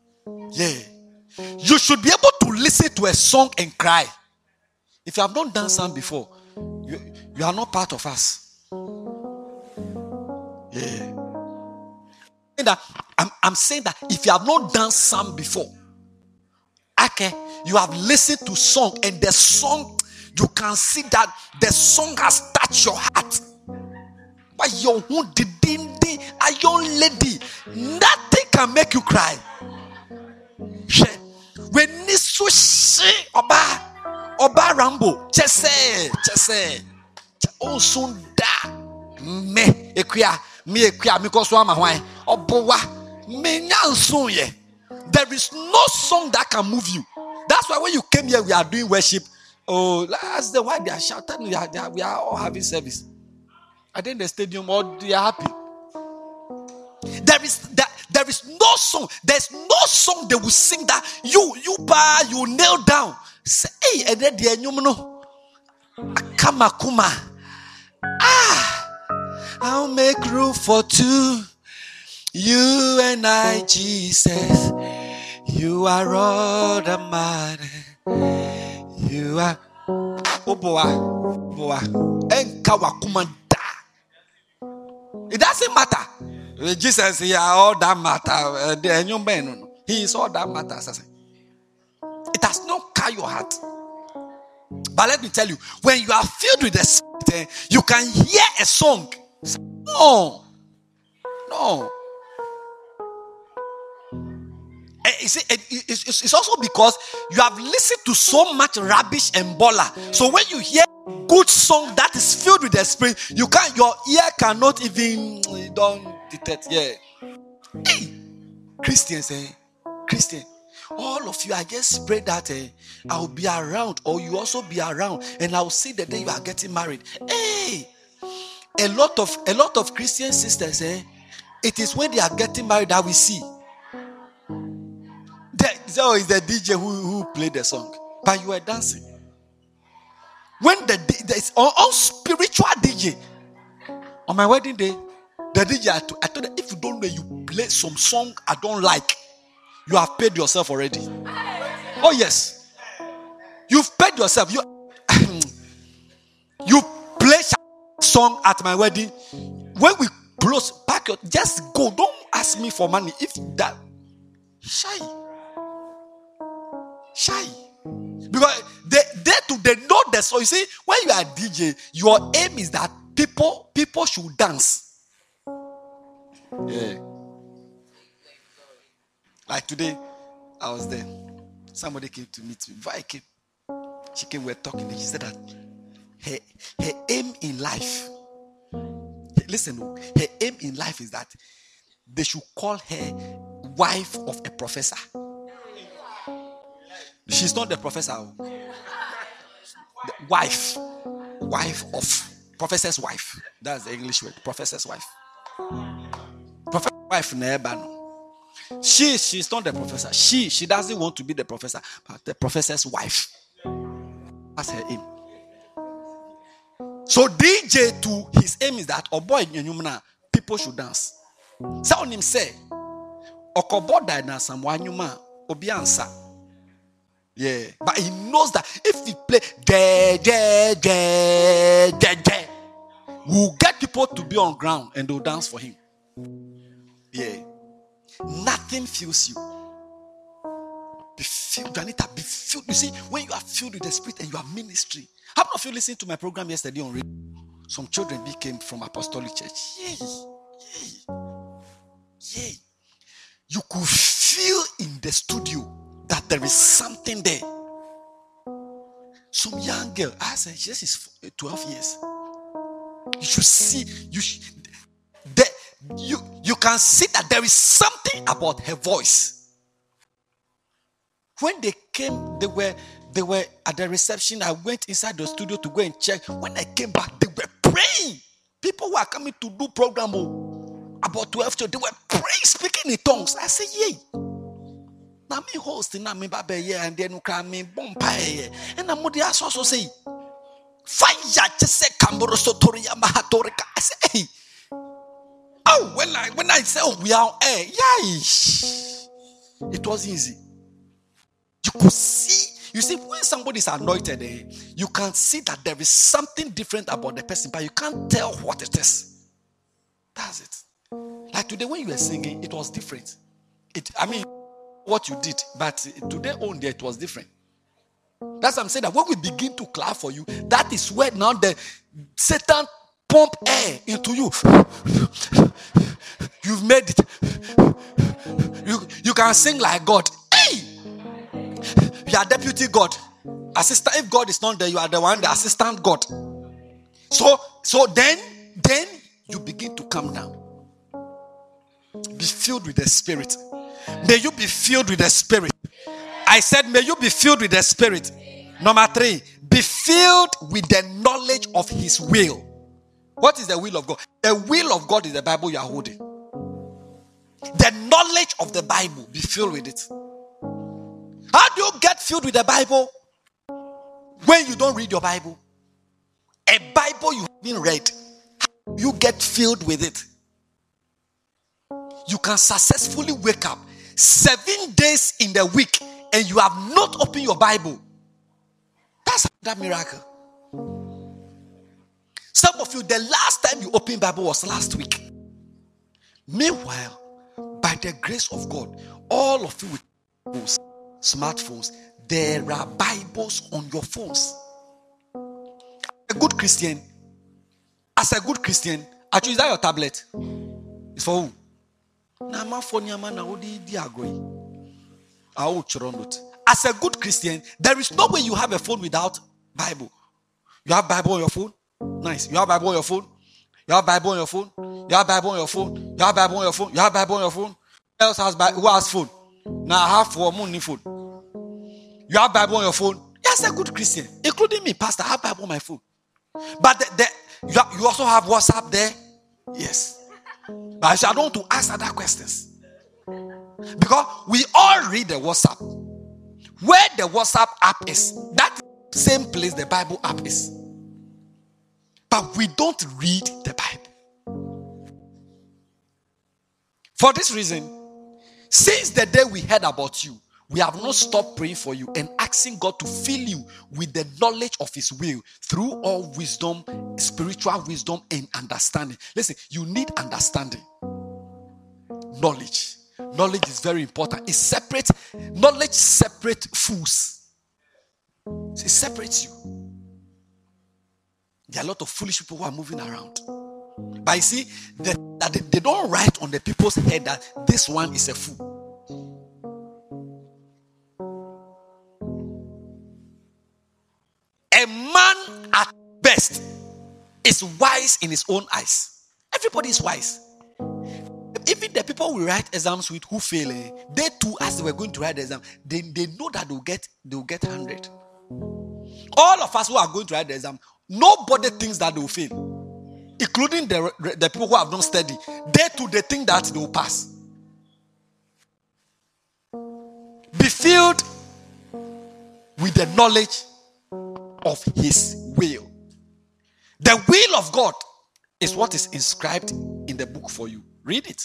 Yeah. You should be able to listen to a song and cry. If you have not done some before, you are not part of us. Yeah. I'm saying that if you have not done some before, okay, you have listened to song and the song, you can see that the song has touched your heart. But your a young lady, nothing can make you cry. When this Oba Rambo, chese, oh da me ekuya because wama hwan obowa me nyanso ye. There is no song that can move you. That's why when you came here, we are doing worship. Oh, ask them why they are shouting. We are all having service. I think the stadium, all they are happy. There is no song. There's no song they will sing that you kneel down. Say, hey, and then the no Kamakuma. I'll make room for two. You and I, Jesus. You are all that matter. You are boa. And Kawakumanda. It doesn't matter. Jesus, he are all that matter. He is all that matters. It does not carry your heart. But let me tell you, when you are filled with the Spirit, you can hear a song. No. It's also because you have listened to so much rubbish and bola. So when you hear good song that is filled with the Spirit, your ear cannot even don't detect. Yeah. Hey, Christians, Christian, all of you, I just pray that I'll be around, or you also be around, and I'll see the day you are getting married. Hey, a lot of Christian sisters, it is when they are getting married that we see. So it's the DJ who played the song, but you were dancing. When there's on spiritual DJ, on my wedding day, the DJ I told them, if you don't know, you play some song I don't like, you have paid yourself already. Oh yes, you've paid yourself. You play song at my wedding. When we close, pack your, just go. Don't ask me for money. If that shy, because they know the song. You see, when you are DJ, your aim is that people should dance. Yeah. Like today, I was there. Somebody came to meet me. Before I came, she came. We were talking. And she said that her aim in life. Listen, her aim in life is that they should call her wife of a professor. She's not the professor. The wife of professor's wife. That's the English word. Professor's wife. Professor's wife never. She's not the professor. She doesn't want to be the professor, but the professor's wife. That's her aim. So DJ to his aim is that people should dance. Someone him say, Okoboda na samwanyuma obiansa. Yeah, but he knows that if he play we'll get people to be on ground and they'll dance for him. Yeah. Nothing fills you. Be filled, Janita, be filled. You see, when you are filled with the Spirit and you are ministry. How many of you listened to my program yesterday on radio? Some children became from Apostolic Church. Yay. You could feel in the studio that there is something there. Some young girl, I said, this is 12 years. You should see, you can see that there is something about her voice. When they came, they were at the reception. I went inside the studio to go and check. When I came back, they were praying. People who are coming to do program about 12 children, they were praying, speaking in tongues. I said, yay. Now me hosting, now me babe yeah, and then you me bompire. And I'm what they also say. Fire just say Kamboro Sotoria Mahatorika. I say, hey. Oh, when I say we are yeah, it was easy. could see. You see, when somebody is anointed, you can see that there is something different about the person, but you can't tell what it is. That's it. Like today, when you were singing, it was different. What you did, but today on there, it was different. That's what I'm saying, that when we begin to clap for you, that is where now the Satan pump air into you. You've made it. You can sing like God. Hey! You are deputy God. Assistant. If God is not there, you are the assistant God. So then you begin to come down. Be filled with the Spirit. May you be filled with the Spirit. I said, may you be filled with the Spirit. Number 3, be filled with the knowledge of His will. What is the will of God? The will of God is the Bible you are holding. The knowledge of the Bible, be filled with it. How do you get filled with the Bible when you don't read your Bible? A Bible you haven't read, you get filled with it. You can successfully wake up 7 days in the week and you have not opened your Bible. That's that miracle. Some of you, the last time you opened Bible was last week. Meanwhile, by the grace of God, all of you with smartphones, there are Bibles on your phones. As a good Christian, actually, is that your tablet? It's for who? As a good Christian, there is no way you have a phone without Bible. You have Bible on your phone? Nice. You have Bible on your phone? You have Bible on your phone? You have Bible on your phone? You have Bible on your phone? You have Bible on your phone? Who else has Bible? Who has phone? Now I have for money phone. You have Bible on your phone? Yes, a good Christian, including me, Pastor. I have Bible on my phone. But you also have WhatsApp there? Yes. But I don't want to ask other questions. Because we all read the WhatsApp. Where the WhatsApp app is, that same place the Bible app is. But we don't read the Bible. For this reason, since the day we heard about you, we have not stopped praying for you and asking God to fill you with the knowledge of His will through all wisdom, spiritual wisdom, and understanding. Listen, you need understanding. Knowledge. Knowledge is very important. It separates, knowledge separates fools. It separates you. There are a lot of foolish people who are moving around. But you see, they don't write on the people's head that this one is a fool. A man at best is wise in his own eyes. Everybody is wise. Even the people we write exams with who fail, they too, as they were going to write the exam, they know that they'll get 100. All of us who are going to write the exam, nobody thinks that they'll fail, including the people who have not studied. They too, they think that they'll pass. Be filled with the knowledge of His will. The will of God is what is inscribed in the book for you. Read it.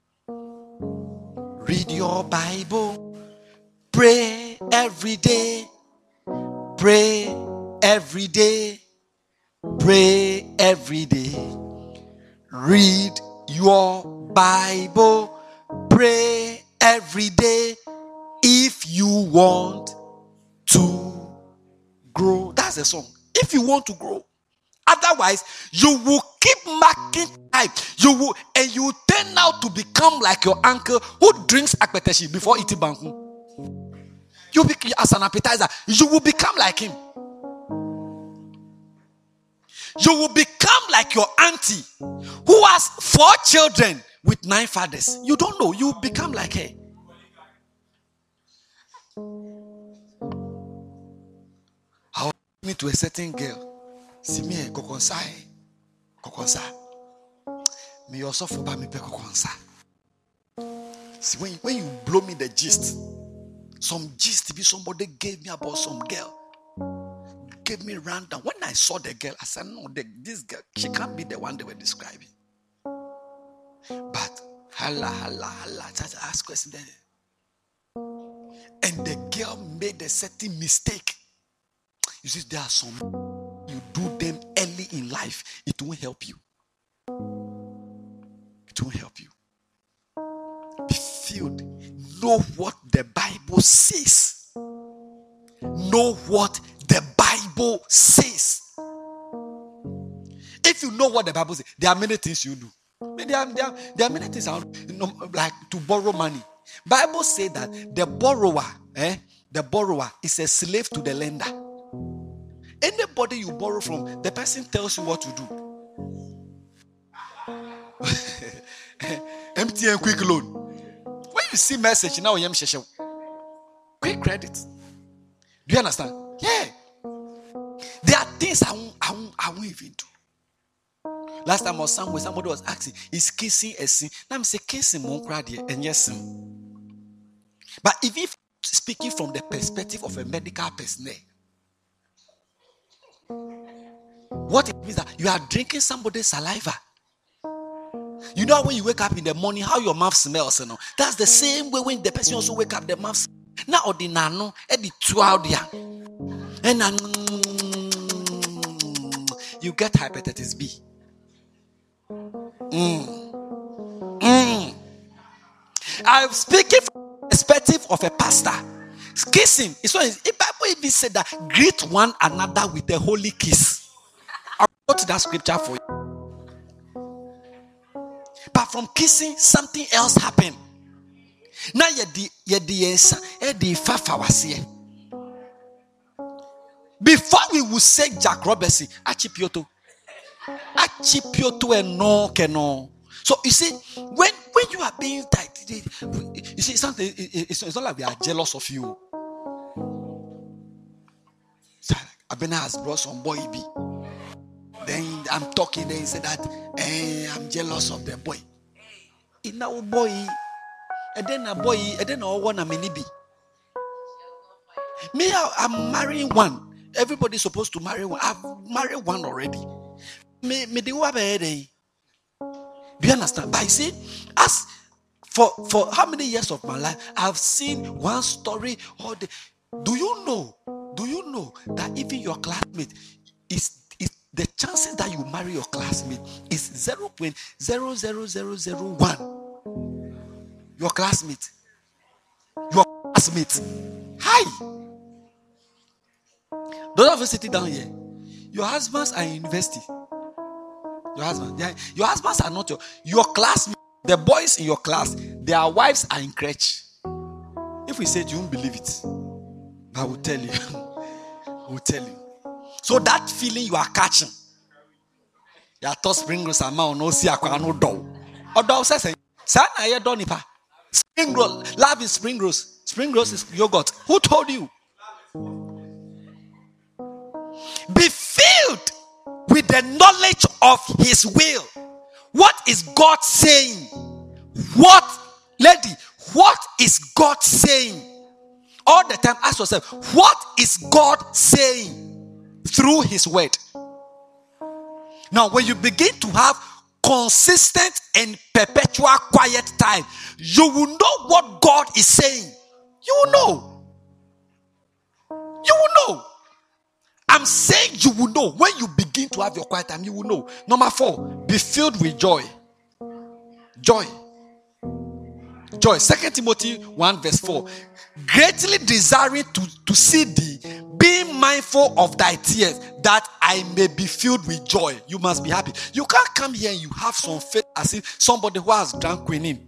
Read your Bible. Pray every day. Pray every day. Pray every day. Read your Bible. Pray every day if you want to grow. That's the song. If you want to grow. Otherwise, you will keep marking time. You will turn out to become like your uncle who drinks akpeteshi before eating banku. You become as an appetizer. You will become like him. You will become like your auntie who has 4 children with 9 fathers. You don't know. You will become like her. I was talking to a certain girl. See me, kokonsai. Me also for me pe kokonsa. See when you blow me the gist, some gist be somebody gave me about some girl. Gave me rundown. When I saw the girl, I said, no, this girl, she can't be the one they were describing. But just ask question there. and the girl made a certain mistake. You see, there are some you do them early in life, it won't help you. It won't help you. Be filled. Know what the Bible says. Know what the Bible says. If you know what the Bible says, there are many things you do. There are many things, like to borrow money. Bible says that the borrower is a slave to the lender. Anybody you borrow from, the person tells you what to do. MTN quick loan. When you see message now, quick credit. Do you understand? Yeah. There are things I won't even do. Last time I was somewhere, somebody was asking, is kissing a sin? Now I'm saying kissing won't cry and yes sin. But if speaking from the perspective of a medical personnel, what it means that you are drinking somebody's saliva. You know when you wake up in the morning, how your mouth smells, you know. That's the same way when the person also wake up, the mouth smells. Now or the nano, the 12 there. And you get hepatitis B. I'm speaking from the perspective of a pastor. Kissing is what the Bible even said that greet one another with a holy kiss. I'll go to that scripture for you. But from kissing, something else happened. Now before we will say Jack Robertson, Achipioto and no. So you see, when you are being tight, you see something. It's not like we are jealous of you. Abena has brought some boy B. Then I'm talking. Then he said that I'm jealous of the boy. Now boy, and then a boy, and then I want a mini B. Me, I'm marrying one. Everybody's supposed to marry one. I've married one already. Me do have a day. Do you understand? But you see, as for how many years of my life, I've seen one story. Do you know that even your classmate is the chances that you marry your classmate is 0.00001. Your classmate. Hi. Those of you sitting down here, your husbands are in university. Your husbands are not your classmates. The boys in your class, their wives are in crèche. If we say it, you won't believe it. I will tell you. So that feeling you are catching, your thought spring rolls are no see no dough. Or dough says, "Son, I don't nipa." Spring roll, love is spring rolls. Spring rolls is yogurt. Who told you? Be filled with the knowledge of His will. What is God saying? What is God saying? All the time, ask yourself, what is God saying through His word? Now, when you begin to have consistent and perpetual quiet time, you will know what God is saying. You will know. I'm saying you will know. When you begin to have your quiet time, you will know. Number 4, be filled with joy. Joy. 2 Timothy 1 verse 4. Greatly desiring to see thee, being mindful of thy tears, that I may be filled with joy. You must be happy. You can't come here and you have some faith as if somebody who has drunk quinine.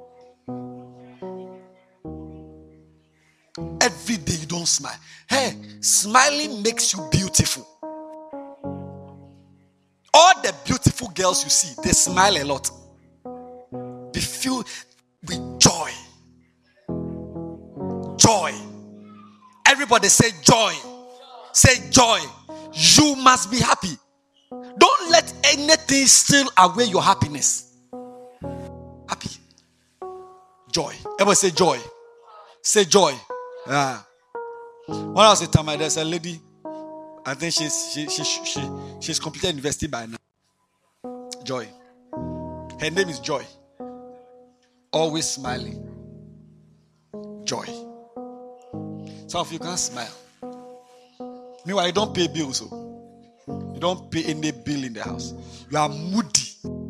Every day you don't smile. Hey, smiling makes you beautiful. All the beautiful girls you see, they smile a lot. Be filled with joy. Joy. Everybody say joy. Say joy. You must be happy. Don't let anything steal away your happiness. Happy. Joy. Everybody say joy. Say joy. Yeah. When I was at time, there's a lady. I think she's completed university by now. Joy. Her name is Joy. Always smiling. Joy. Some of you can't smile. Meanwhile, you don't pay bills. So you don't pay any bill in the house. You are moody.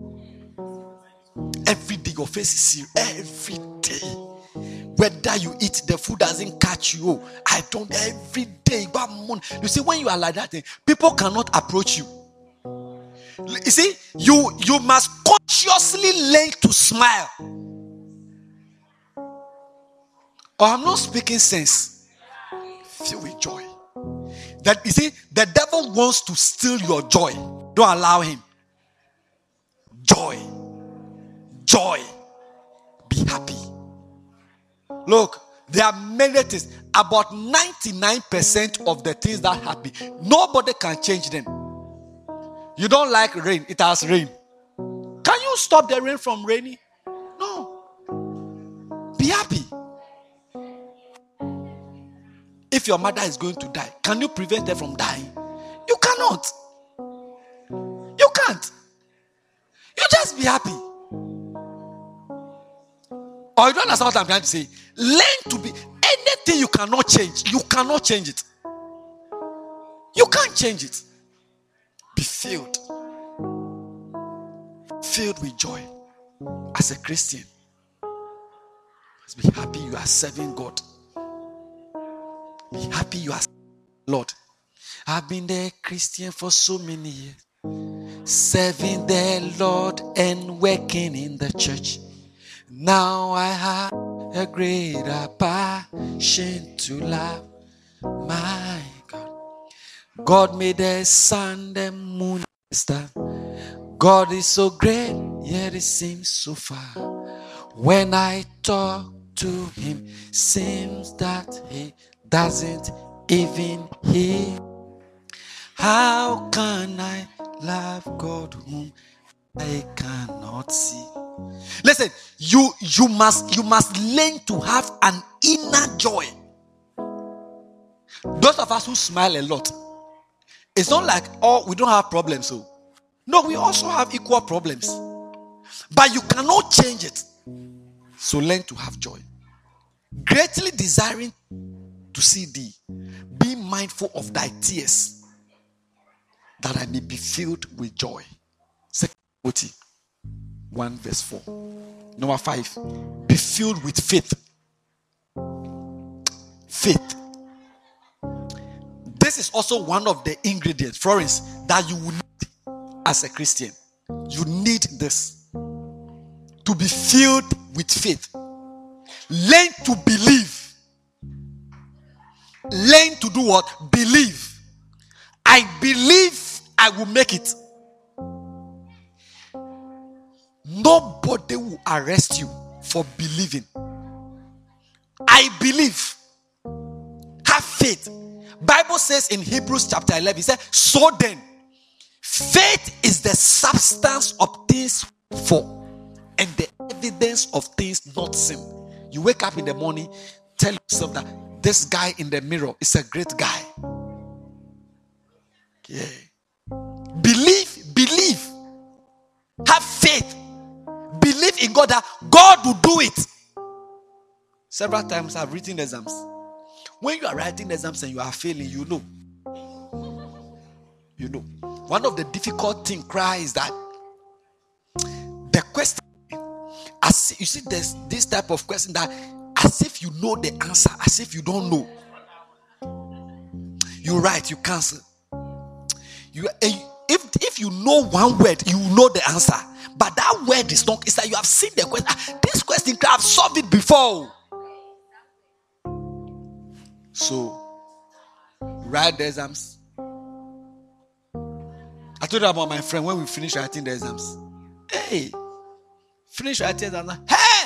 Every day your face is serious. Every day. Whether you eat, the food doesn't catch you. I don't. Every day. You see, when you are like that, people cannot approach you. You see, you must consciously learn to smile. Or I'm not speaking sense. Fill with joy. That you see, the devil wants to steal your joy. Don't allow him. Joy. Joy. Be happy. Look, there are many things. About 99% of the things that happen, nobody can change them. You don't like rain, it has rain. Can you stop the rain from raining? No. Be happy. If your mother is going to die, can you prevent her from dying? You cannot. You can't. You just be happy. Or you don't understand what I'm trying to say. Learn to be anything you cannot change. You cannot change it. You can't change it. Be filled. Filled with joy. As a Christian, be happy you are serving God. Be happy you are Lord. I've been the Christian for so many years, serving the Lord and working in the church. Now I have a greater passion to love my God. God made the sun, the moon, and the star. God is so great, yet it seems so far. When I talk to him, seems that he doesn't even hear. How can I love God whom I cannot see? Listen, you must learn to have an inner joy. Those of us who smile a lot, it's not like we don't have problems. So no, we also have equal problems, but you cannot change it. So learn to have joy. Greatly desiring to see thee, be mindful of thy tears, that I may be filled with joy. 2 Timothy 1 verse 4. Number 5, be filled with faith. Faith. This is also one of the ingredients, Florence, that you will need as a Christian. You need this to be filled with faith. Learn to believe. Learn to do what? Believe. I believe I will make it. Nobody will arrest you for believing. I believe. Have faith. Bible says in Hebrews chapter 11, it says, so then, faith is the substance of things for and the evidence of things not seen. You wake up in the morning, tell yourself that this guy in the mirror is a great guy. Yeah. Believe. Have faith. Believe in God that God will do it. Several times I've written exams. When you are writing exams and you are failing, you know. One of the difficult things is that the question, as you see, there's this type of question that as if you know the answer, as if you don't know. You write, you cancel. If you know one word, you know the answer. But that word is not. It's like you have seen the question. This question, I've solved it before. So, write the exams. I told you about my friend when we finished writing the exams. Hey, finish writing the exams. Hey,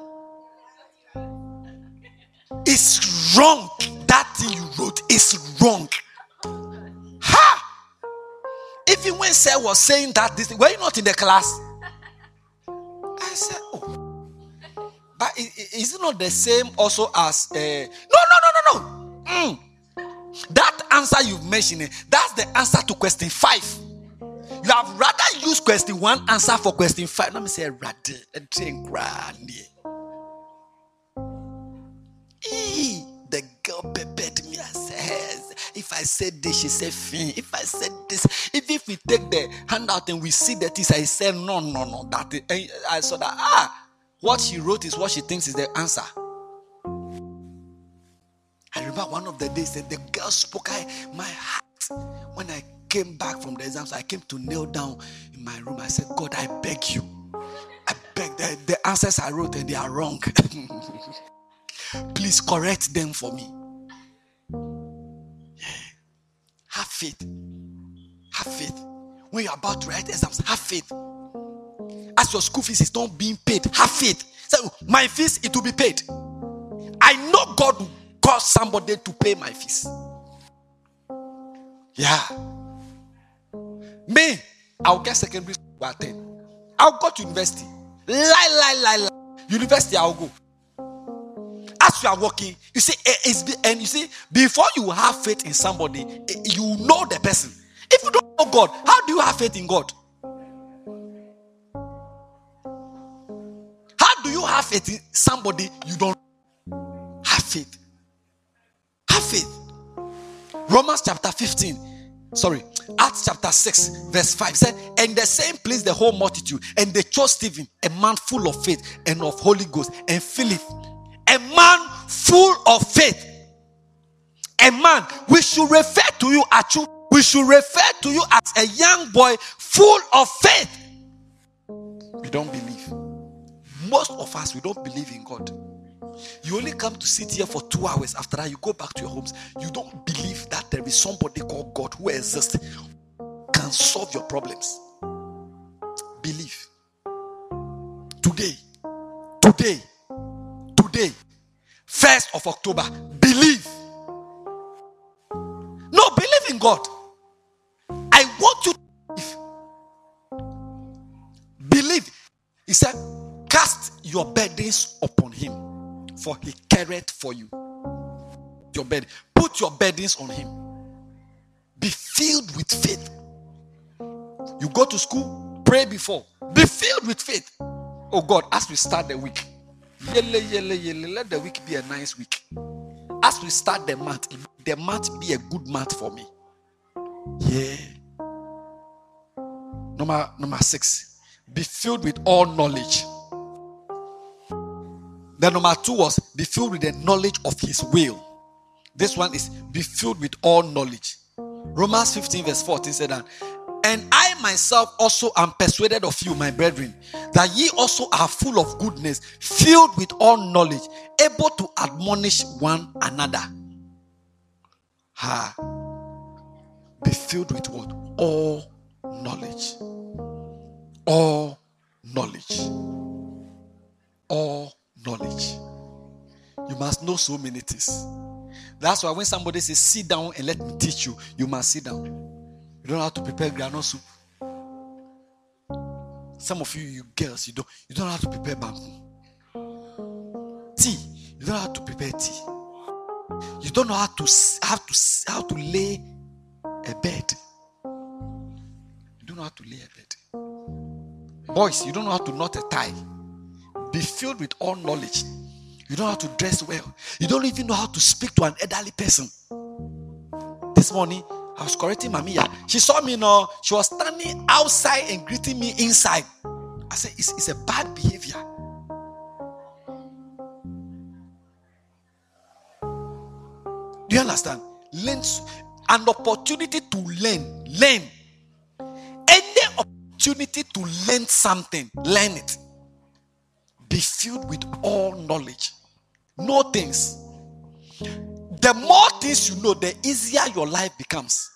it's wrong. That thing you wrote is wrong. Ha! Even when Sir was saying that, were you not in the class? I said, oh. But is it not the same also as... No. That answer you've mentioned, that's the answer to question 5. You have rather used question 1 answer for question 5. Let me say, the girl peppered me. I said, if I said this, she said fin. If I said this, if we take the handout and we see that this, I said no. That I saw that what she wrote is what she thinks is the answer. I remember one of the days that the girl spoke my heart. When I came back from the exams, I came to kneel down in my room. I said, God, I beg you. I beg the answers I wrote and they are wrong. Please correct them for me. Yeah. Have faith. Have faith. When you're about to write exams, have faith. As your school fees is not being paid, have faith. So my fees, it will be paid. I know God will cause somebody to pay my fees. Yeah. Me, I'll get secondary school at 10. I'll go to university. Lie. University, I'll go. As you are working, you see, and you see, before you have faith in somebody, you know the person. If you don't know God, how do you have faith in God? How do you have faith in somebody you don't have faith? Have faith. Romans chapter 15. Acts chapter 6, verse 5 said, and the same pleased the whole multitude, and they chose Stephen, a man full of faith and of Holy Ghost, and Philip, a man full of faith. A man, we should refer to you as a young boy full of faith. We don't believe. Most of us, we don't believe in God. You only come to sit here for 2 hours. After that, you go back to your homes. You don't believe that there is somebody called God who exists, can solve your problems. Believe. Today, 1st of October, believe. No, believe in God. I want you to believe. He said, cast your burdens upon him, for he careth for you. Your burden. Put your burdens on him. Be filled with faith. You go to school, pray before. Be filled with faith. Oh God, as we start the week, let the week be a nice week. As we start the month be a good month for me. Yeah. Number 6, be filled with all knowledge. Then number 2 was be filled with the knowledge of his will. This one is be filled with all knowledge. Romans 15 verse 14 said that, and I myself also am persuaded of you, my brethren, that ye also are full of goodness, filled with all knowledge, able to admonish one another. Be filled with what? All knowledge. All knowledge. All knowledge. You must know so many things. That's why when somebody says sit down and let me teach you, you must sit down. You don't know how to prepare groundnut soup. Some of you girls, you don't know how to prepare bamboo. Tea, you don't know how to prepare tea. You don't know how to lay a bed. You don't know how to lay a bed. Boys, you don't know how to knot a tie. Be filled with all knowledge. You don't know how to dress well. You don't even know how to speak to an elderly person. This morning, I was correcting Mamiya. She saw me now. She was standing outside and greeting me inside. I said, it's a bad behavior. Do you understand? Learn an opportunity to learn. Learn. Any opportunity to learn something, learn it. Be filled with all knowledge. Know things. The more things you know, the easier your life becomes.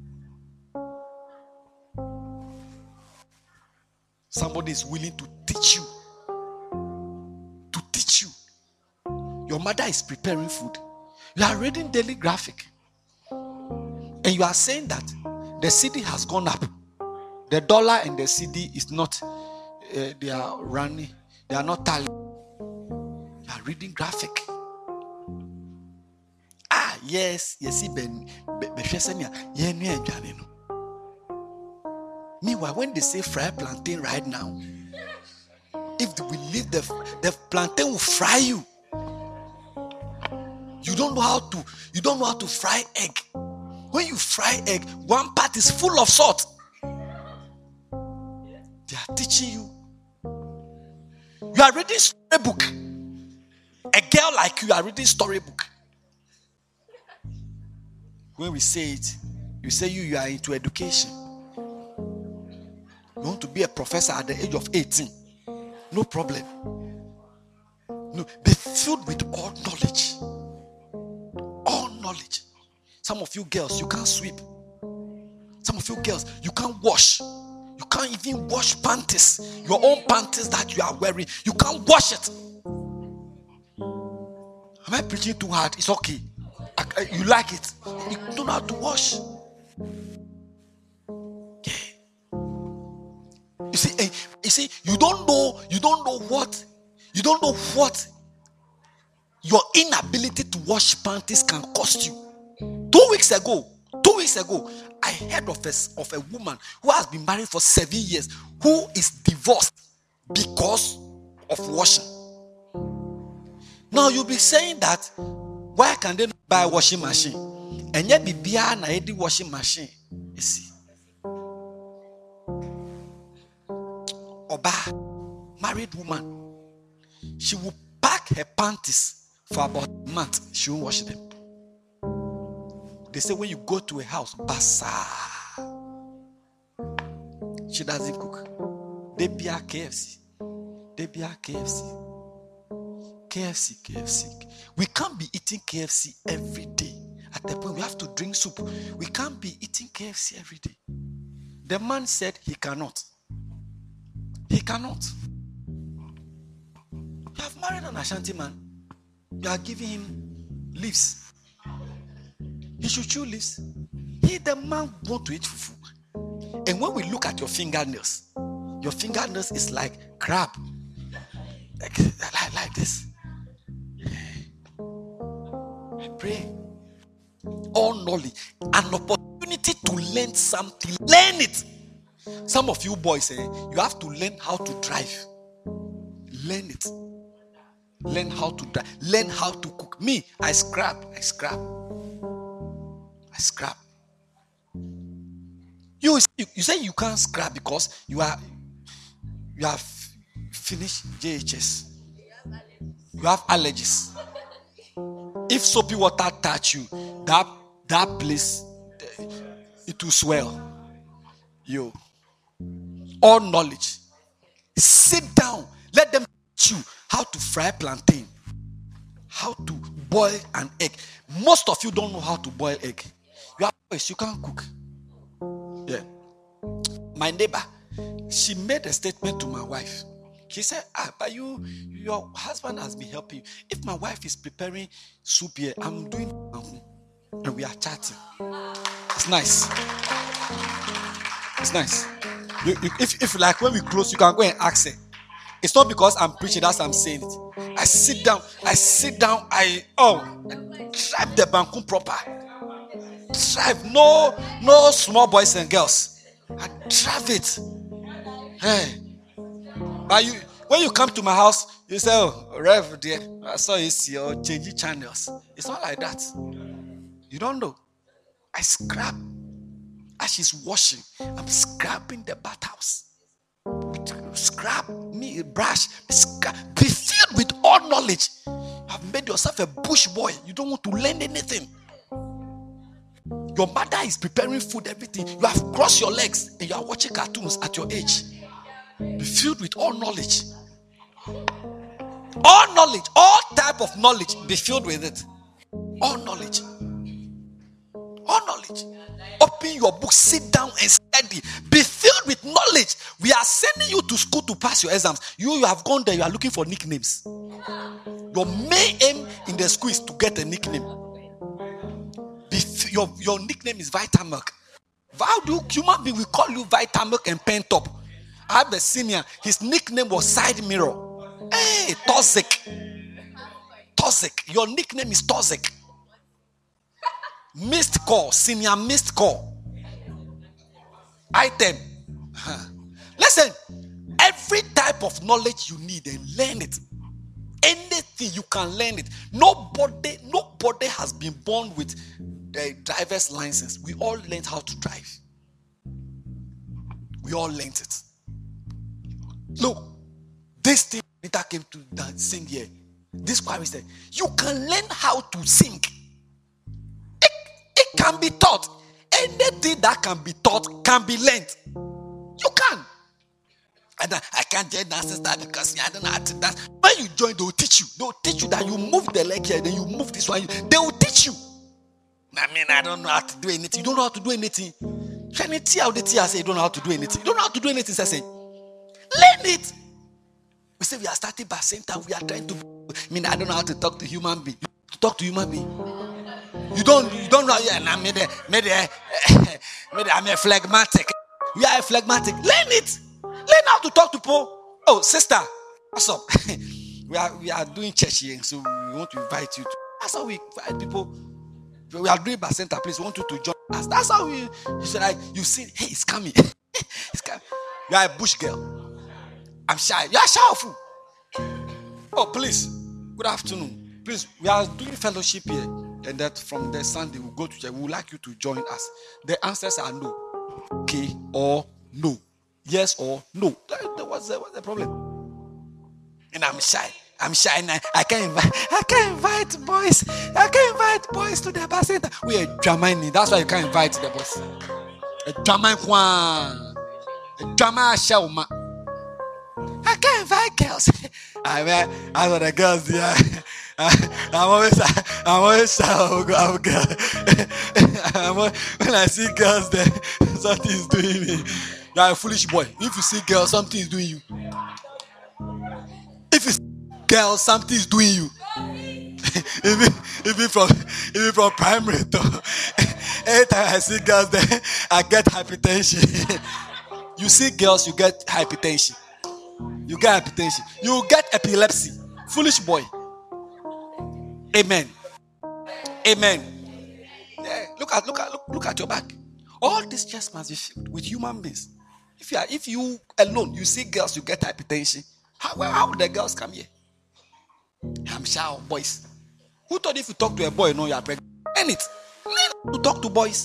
Somebody is willing to teach you. To teach you. Your mother is preparing food. You are reading Daily Graphic. And you are saying that the cedi has gone up. The dollar and the cedi is not, they are running. They are not tallying. You are reading graphic. Yes, meanwhile, when they say fry plantain right now, if we leave the plantain will fry you. You don't know how to fry egg. When you fry egg, one part is full of salt. They are teaching you. You are reading storybook. A girl like you are reading storybook. When we say it, you say you are into education. You want to be a professor at the age of 18. No problem. No, be filled with all knowledge. All knowledge. Some of you girls, you can't sweep. Some of you girls, you can't wash. You can't even wash panties. Your own panties that you are wearing, you can't wash it. Am I preaching too hard? It's okay. You like it. You don't know how to wash. Yeah. You see, you don't know what your inability to wash panties can cost you. 2 weeks ago, I heard of a woman who has been married for 7 years, who is divorced because of washing. Now you'll be saying that, why can they not buy a washing machine? And yet be behind a washing machine. You see. Oba, married woman, she will pack her panties for about a month. She won't wash them. They say when you go to a house, basa, she doesn't cook. They be a KFC. KFC. We can't be eating KFC every day. At the point we have to drink soup. We can't be eating KFC every day. The man said he cannot. You have married an Ashanti man. You are giving him leaves. He should chew leaves. The man want to eat fufu. And when we look at your fingernails is like crab. Like this. I pray. All knowledge. An opportunity to learn something. Learn it. Some of you boys, you have to learn how to drive. Learn it. Learn how to drive. Learn how to cook. Me, I scrap. You say you can't scrap because you have finished JHS. You have allergies. If soapy water touch you, that place, it will swell. You. All knowledge. Sit down. Let them teach you how to fry plantain. How to boil an egg. Most of you don't know how to boil egg. You can't cook. Yeah. My neighbor, she made a statement to my wife. She said, but your husband has been helping you. If my wife is preparing soup here, I'm doing and we are chatting. It's nice. It's nice. If like when we close, you can go and ask her. It's not because I'm preaching, that's I'm saying it. I sit down, I drive the Bankum proper. Drive, no small boys and girls. I drive it. Hey. But when you come to my house, you say, oh, Rev, dear, I saw you see or changing channels. It's not like that. You don't know. I scrap. As she's washing, I'm scrapping the bathhouse. Scrap me, brush, scrap. Be filled with all knowledge. You have made yourself a bush boy. You don't want to learn anything. Your mother is preparing food, everything. You have crossed your legs and you are watching cartoons at your age. Be filled with all knowledge. All knowledge, all type of knowledge. Be filled with it. All knowledge. All knowledge. Open your book, sit down and study. Be filled with knowledge. We are sending you to school to pass your exams. You have gone there, you are looking for nicknames. Your main aim in the school is to get a nickname. Your nickname is Vitamilk. How do human beings will call you Vitamilk and Pen Top? I have a senior, his nickname was Side Mirror. Hey, Toxic. Your nickname is Toxic. Missed call, senior missed call. Item. Listen, every type of knowledge you need and learn it. Anything you can learn it. Nobody Nobody has been born with a driver's license. We all learned how to drive. We all learned it. Look, this thing Nita came to sing here. This choir said, you can learn how to sing. It can be taught. Anything that can be taught can be learned. You can. And I can't join that sister because I don't know how to dance. When you join, they will teach you. They will teach you that you move the leg here, then you move this one. They will teach you. I mean, I don't know how to do anything. You don't know how to do anything. Trinity out the tea, I say you don't know how to do anything. You don't know how to do anything, I say. Learn it. We say we are starting by same time. We are trying to. I mean, I don't know how to talk to human being. To talk to human being. You don't know. Yeah, maybe I'm a phlegmatic. We are a phlegmatic. Learn it. Learn how to talk to people. Oh, sister, what's up? we are doing church here, so we want to invite you. That's how we invite people. We are doing by center, please. We want you to join us. That's how you said, like, you see, hey, it's coming. It's coming. You are a bush girl. I'm shy. You are shy. Oh, please. Good afternoon. Please, we are doing fellowship here, and that from the Sunday we'll go to church. We would like you to join us. The answers are no, okay, or no, yes or no. What's the problem? And I'm shy. And I can't invite boys. I can't invite boys to the bar center. We are Germany. That's why you can't invite the boys. A German one. A German shauma. I can't invite girls. I mean, I know the girls. Yeah. I'm always shy. When I see girls, there something is doing me. You are a foolish boy. If you see girls, something is doing you. If you see girls, something is doing you. even from primary to anytime I see girls, there I get hypertension. You see girls, you get hypertension. You get hypertension. You get epilepsy. Foolish boy. Amen. Amen. Yeah, look at your back. All this chest must be filled with human beings. If you alone, you see girls, you get hypertension. How would the girls come here? I'm shy of boys. Who thought if you talk to a boy, you know you are pregnant? Learn it. Learn to talk to boys.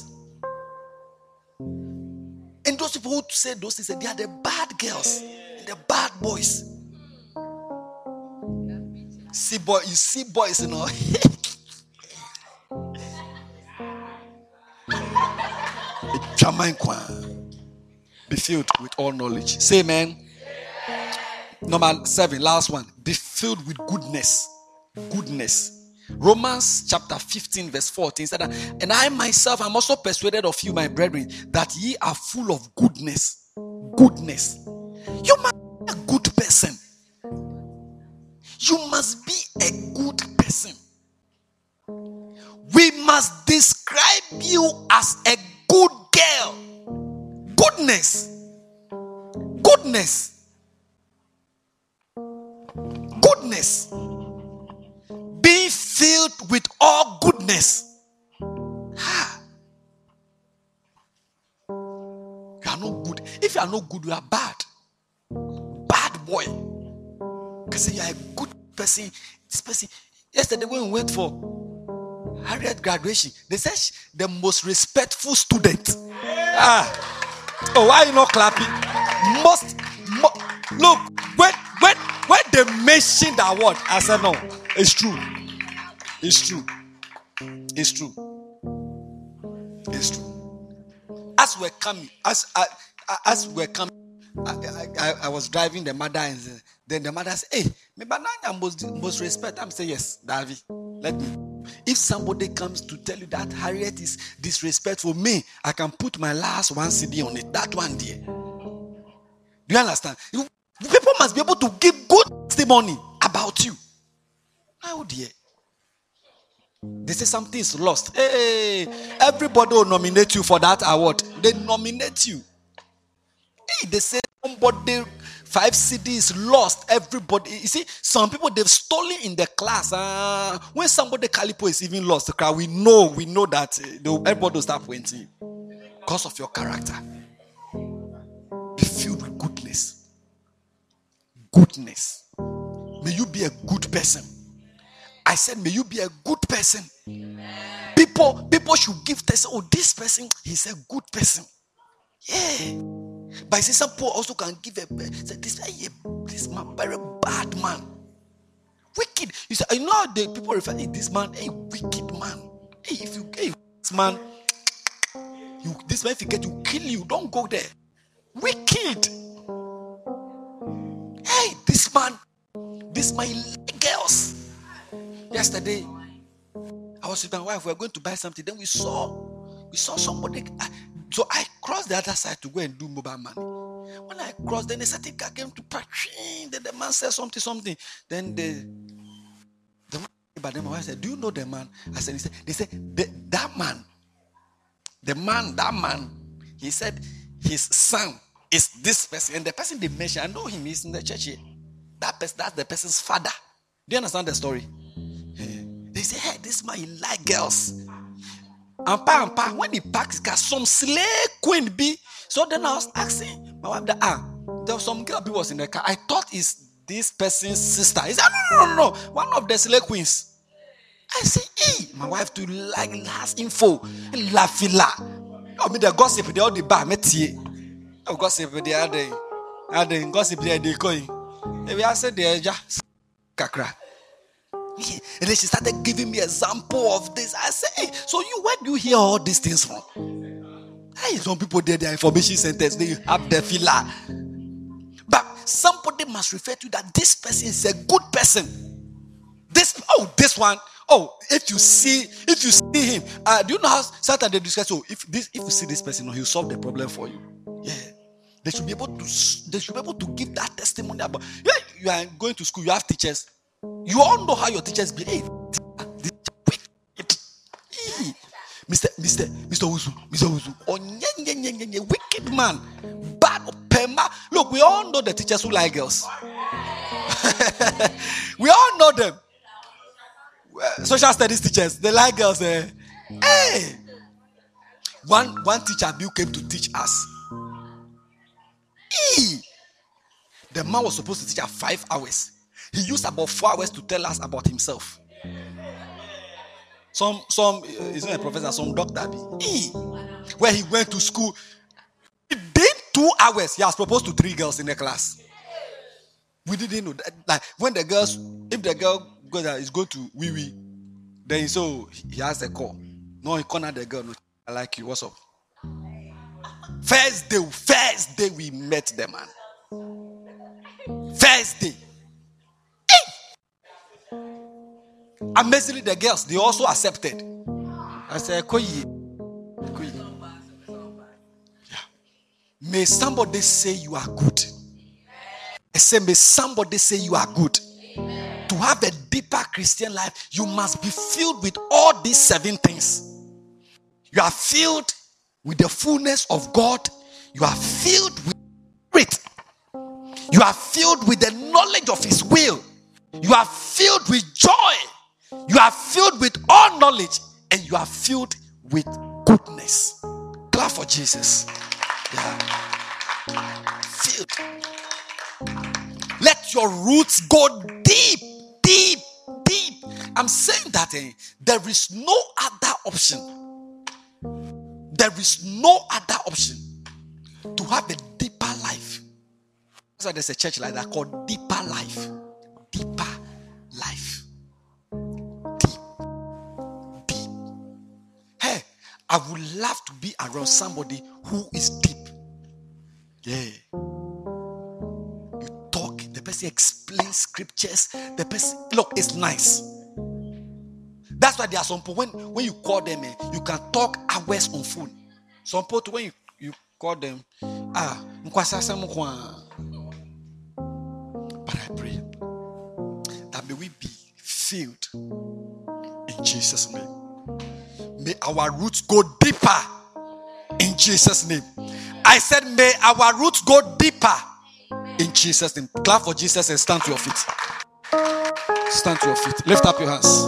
And those people who say those things, they are the bad girls, the bad boys. You see boys, you know. Be filled with all knowledge. Say amen. Number 7, last one. Be filled with goodness. Goodness. Romans chapter 15 verse 14 said that, and I myself am also persuaded of you, my brethren, that ye are full of goodness. Goodness. You must be a good person. You must be a good person. We must describe you as a good girl. Goodness. Goodness. Goodness. Be filled with all goodness. You are not good. If you are not good, you are bad. Bad boy. Because you are a good person. This person, yesterday when we went for Harriet graduation, they said the most respectful student. Oh, why are you not clapping? Look, when they mentioned that word, I said no. It's true. It's true. It's true. It's true. As we're coming, I was driving the mother, and then the mother said, "Hey, me banana most respect." I'm saying, "Yes, Davi, let me." If somebody comes to tell you that Harriet is disrespectful, me, I can put my last one CD on it. That one there. Do you understand? People must be able to give good testimony about you. How dear. They say something is lost. Hey, everybody will nominate you for that award. They nominate you. Hey, they say somebody 5 CDs lost. Everybody. You see, some people they've stolen in the class. When somebody calipo is even lost, we know that everybody will start pointing because of your character. Be filled with goodness. Goodness. May you be a good person. I said, may you be a good person. People should give this. Oh, this person, he's a good person. Yeah. But I see some people also can give this man very bad man. Wicked. You say, you know the people refer to this man, a wicked man. Hey, if you this man, this man if you get to kill you, don't go there. Wicked. Hey, this man girls. Yesterday, I was with my wife. We were going to buy something. Then we saw somebody. So I crossed the other side to go and do mobile money. When I crossed, then the certain car came to park. Then the man said something. Then the man, but then my wife said, "Do you know the man?" I said, "They said that man. He said his son is this person, and the person they mentioned, I know him. He's in the church here. That's the person's father. Do you understand the story?" They say, "Hey, this man, he like girls." And when he parks his car, some slave queen be. So then I was asking my wife there was some girl who was in the car. I thought it's this person's sister. He said, no. One of the slave queens. I say, hey, my wife to like last info. La fila. I mean the gossip, they all the bar, metie. Oh, gossip, they are the gossip, they are the coin. Maybe I said, they are just kakra. And then she started giving me example of this. I said, hey, so where do you hear all these things from? Hey, some people there, their information centers, they have the filler. But somebody must refer to that this person is a good person. This one. Oh, if you see him, do you know how Satan they discuss? So if you see this person, he'll solve the problem for you. Yeah, they should be able to give that testimony about. Yeah, you are going to school, you have teachers. You all know how your teachers behave. Mr. Wuzu, wicked man, bad pema. Look, we all know the teachers who like girls. We all know them. Social studies teachers, they like girls. Hey, one teacher Bill came to teach us. Hey, the man was supposed to teach us 5 hours. He used about 4 hours to tell us about himself. Some he's not a professor, some doctor. Where he went to school, within 2 hours, he has proposed to 3 girls in the class. We didn't know that. Like when if the girl is going to wee, then he has a call. No, he cornered the girl. No, I like you. What's up? First day we met the man. First day. Amazingly, the girls, they also accepted. I said, Koyi. Yeah. May somebody say you are good. I say, may somebody say you are good. To have a deeper Christian life, you must be filled with all these 7 things. You are filled with the fullness of God. You are filled with Spirit. You are filled with the knowledge of His will. You are filled with joy. You are filled with all knowledge. And you are filled with goodness. Clap for Jesus. Yeah. Filled. Let your roots go deep. I'm saying that there is no other option. There is no other option to have a deeper life. That's why there's a church like that called Deeper Life. Deeper Life. Deep. Hey, I would love to be around somebody who is deep. Yeah. You talk, the person explains scriptures. The person, look, it's nice. That's why there are some people, when you call them, you can talk hours on phone. Some people, when you call them, but I pray that may we be filled in Jesus' name. May our roots go deeper in Jesus' name. I said, may our roots go deeper in Jesus' name. Clap for Jesus and stand to your feet. Stand to your feet. Lift up your hands.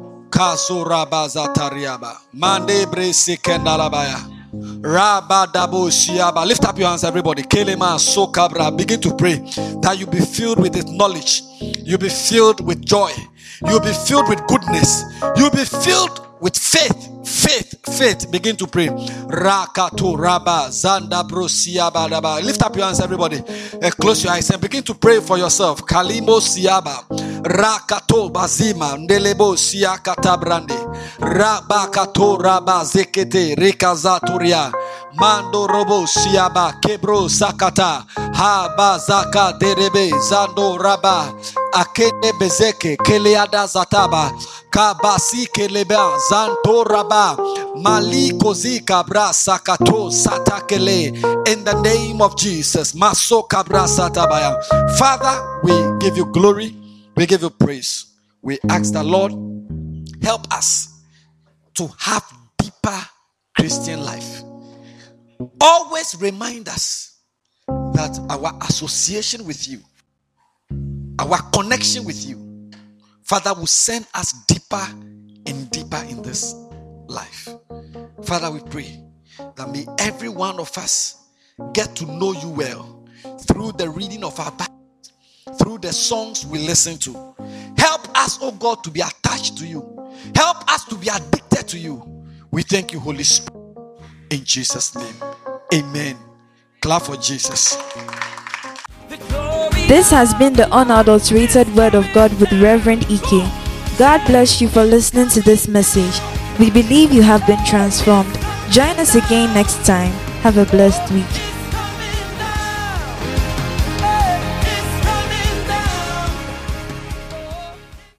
Lift up your hands, everybody. Begin to pray that you be filled with His knowledge. You be filled with joy. You'll be filled with goodness. You'll be filled with faith. Faith. Begin to pray. Rakato raba zanda brosiaba daba. Lift up your hands, everybody. Close your eyes and begin to pray for yourself. Kalimo siaba. Rakato bazima ndelebo siakata brande. Rabakato raba zekete rekazaturia. Mando robo siaba kebro sakata. Haba zaka derebe zando raba. Akene bezeke keleada zataba. Kabasi keleba zanto raba. Maliko zika bra sakato satakele. In the name of Jesus. Maso kabra satabaya. Father, we give you glory. We give you praise. We ask the Lord, help us to have deeper Christian life. Always remind us that our association with you, our connection with you, Father, will send us deeper and deeper in this life. Father, we pray that may every one of us get to know you well through the reading of our Bible, through the songs we listen to. Help us, oh God, to be attached to you. Help us to be addicted to you. We thank you, Holy Spirit. In Jesus' name, amen. Clap for Jesus. This has been the unadulterated Word of God with Reverend Ike. God bless you for listening to this message. We believe you have been transformed. Join us again next time. Have a blessed week.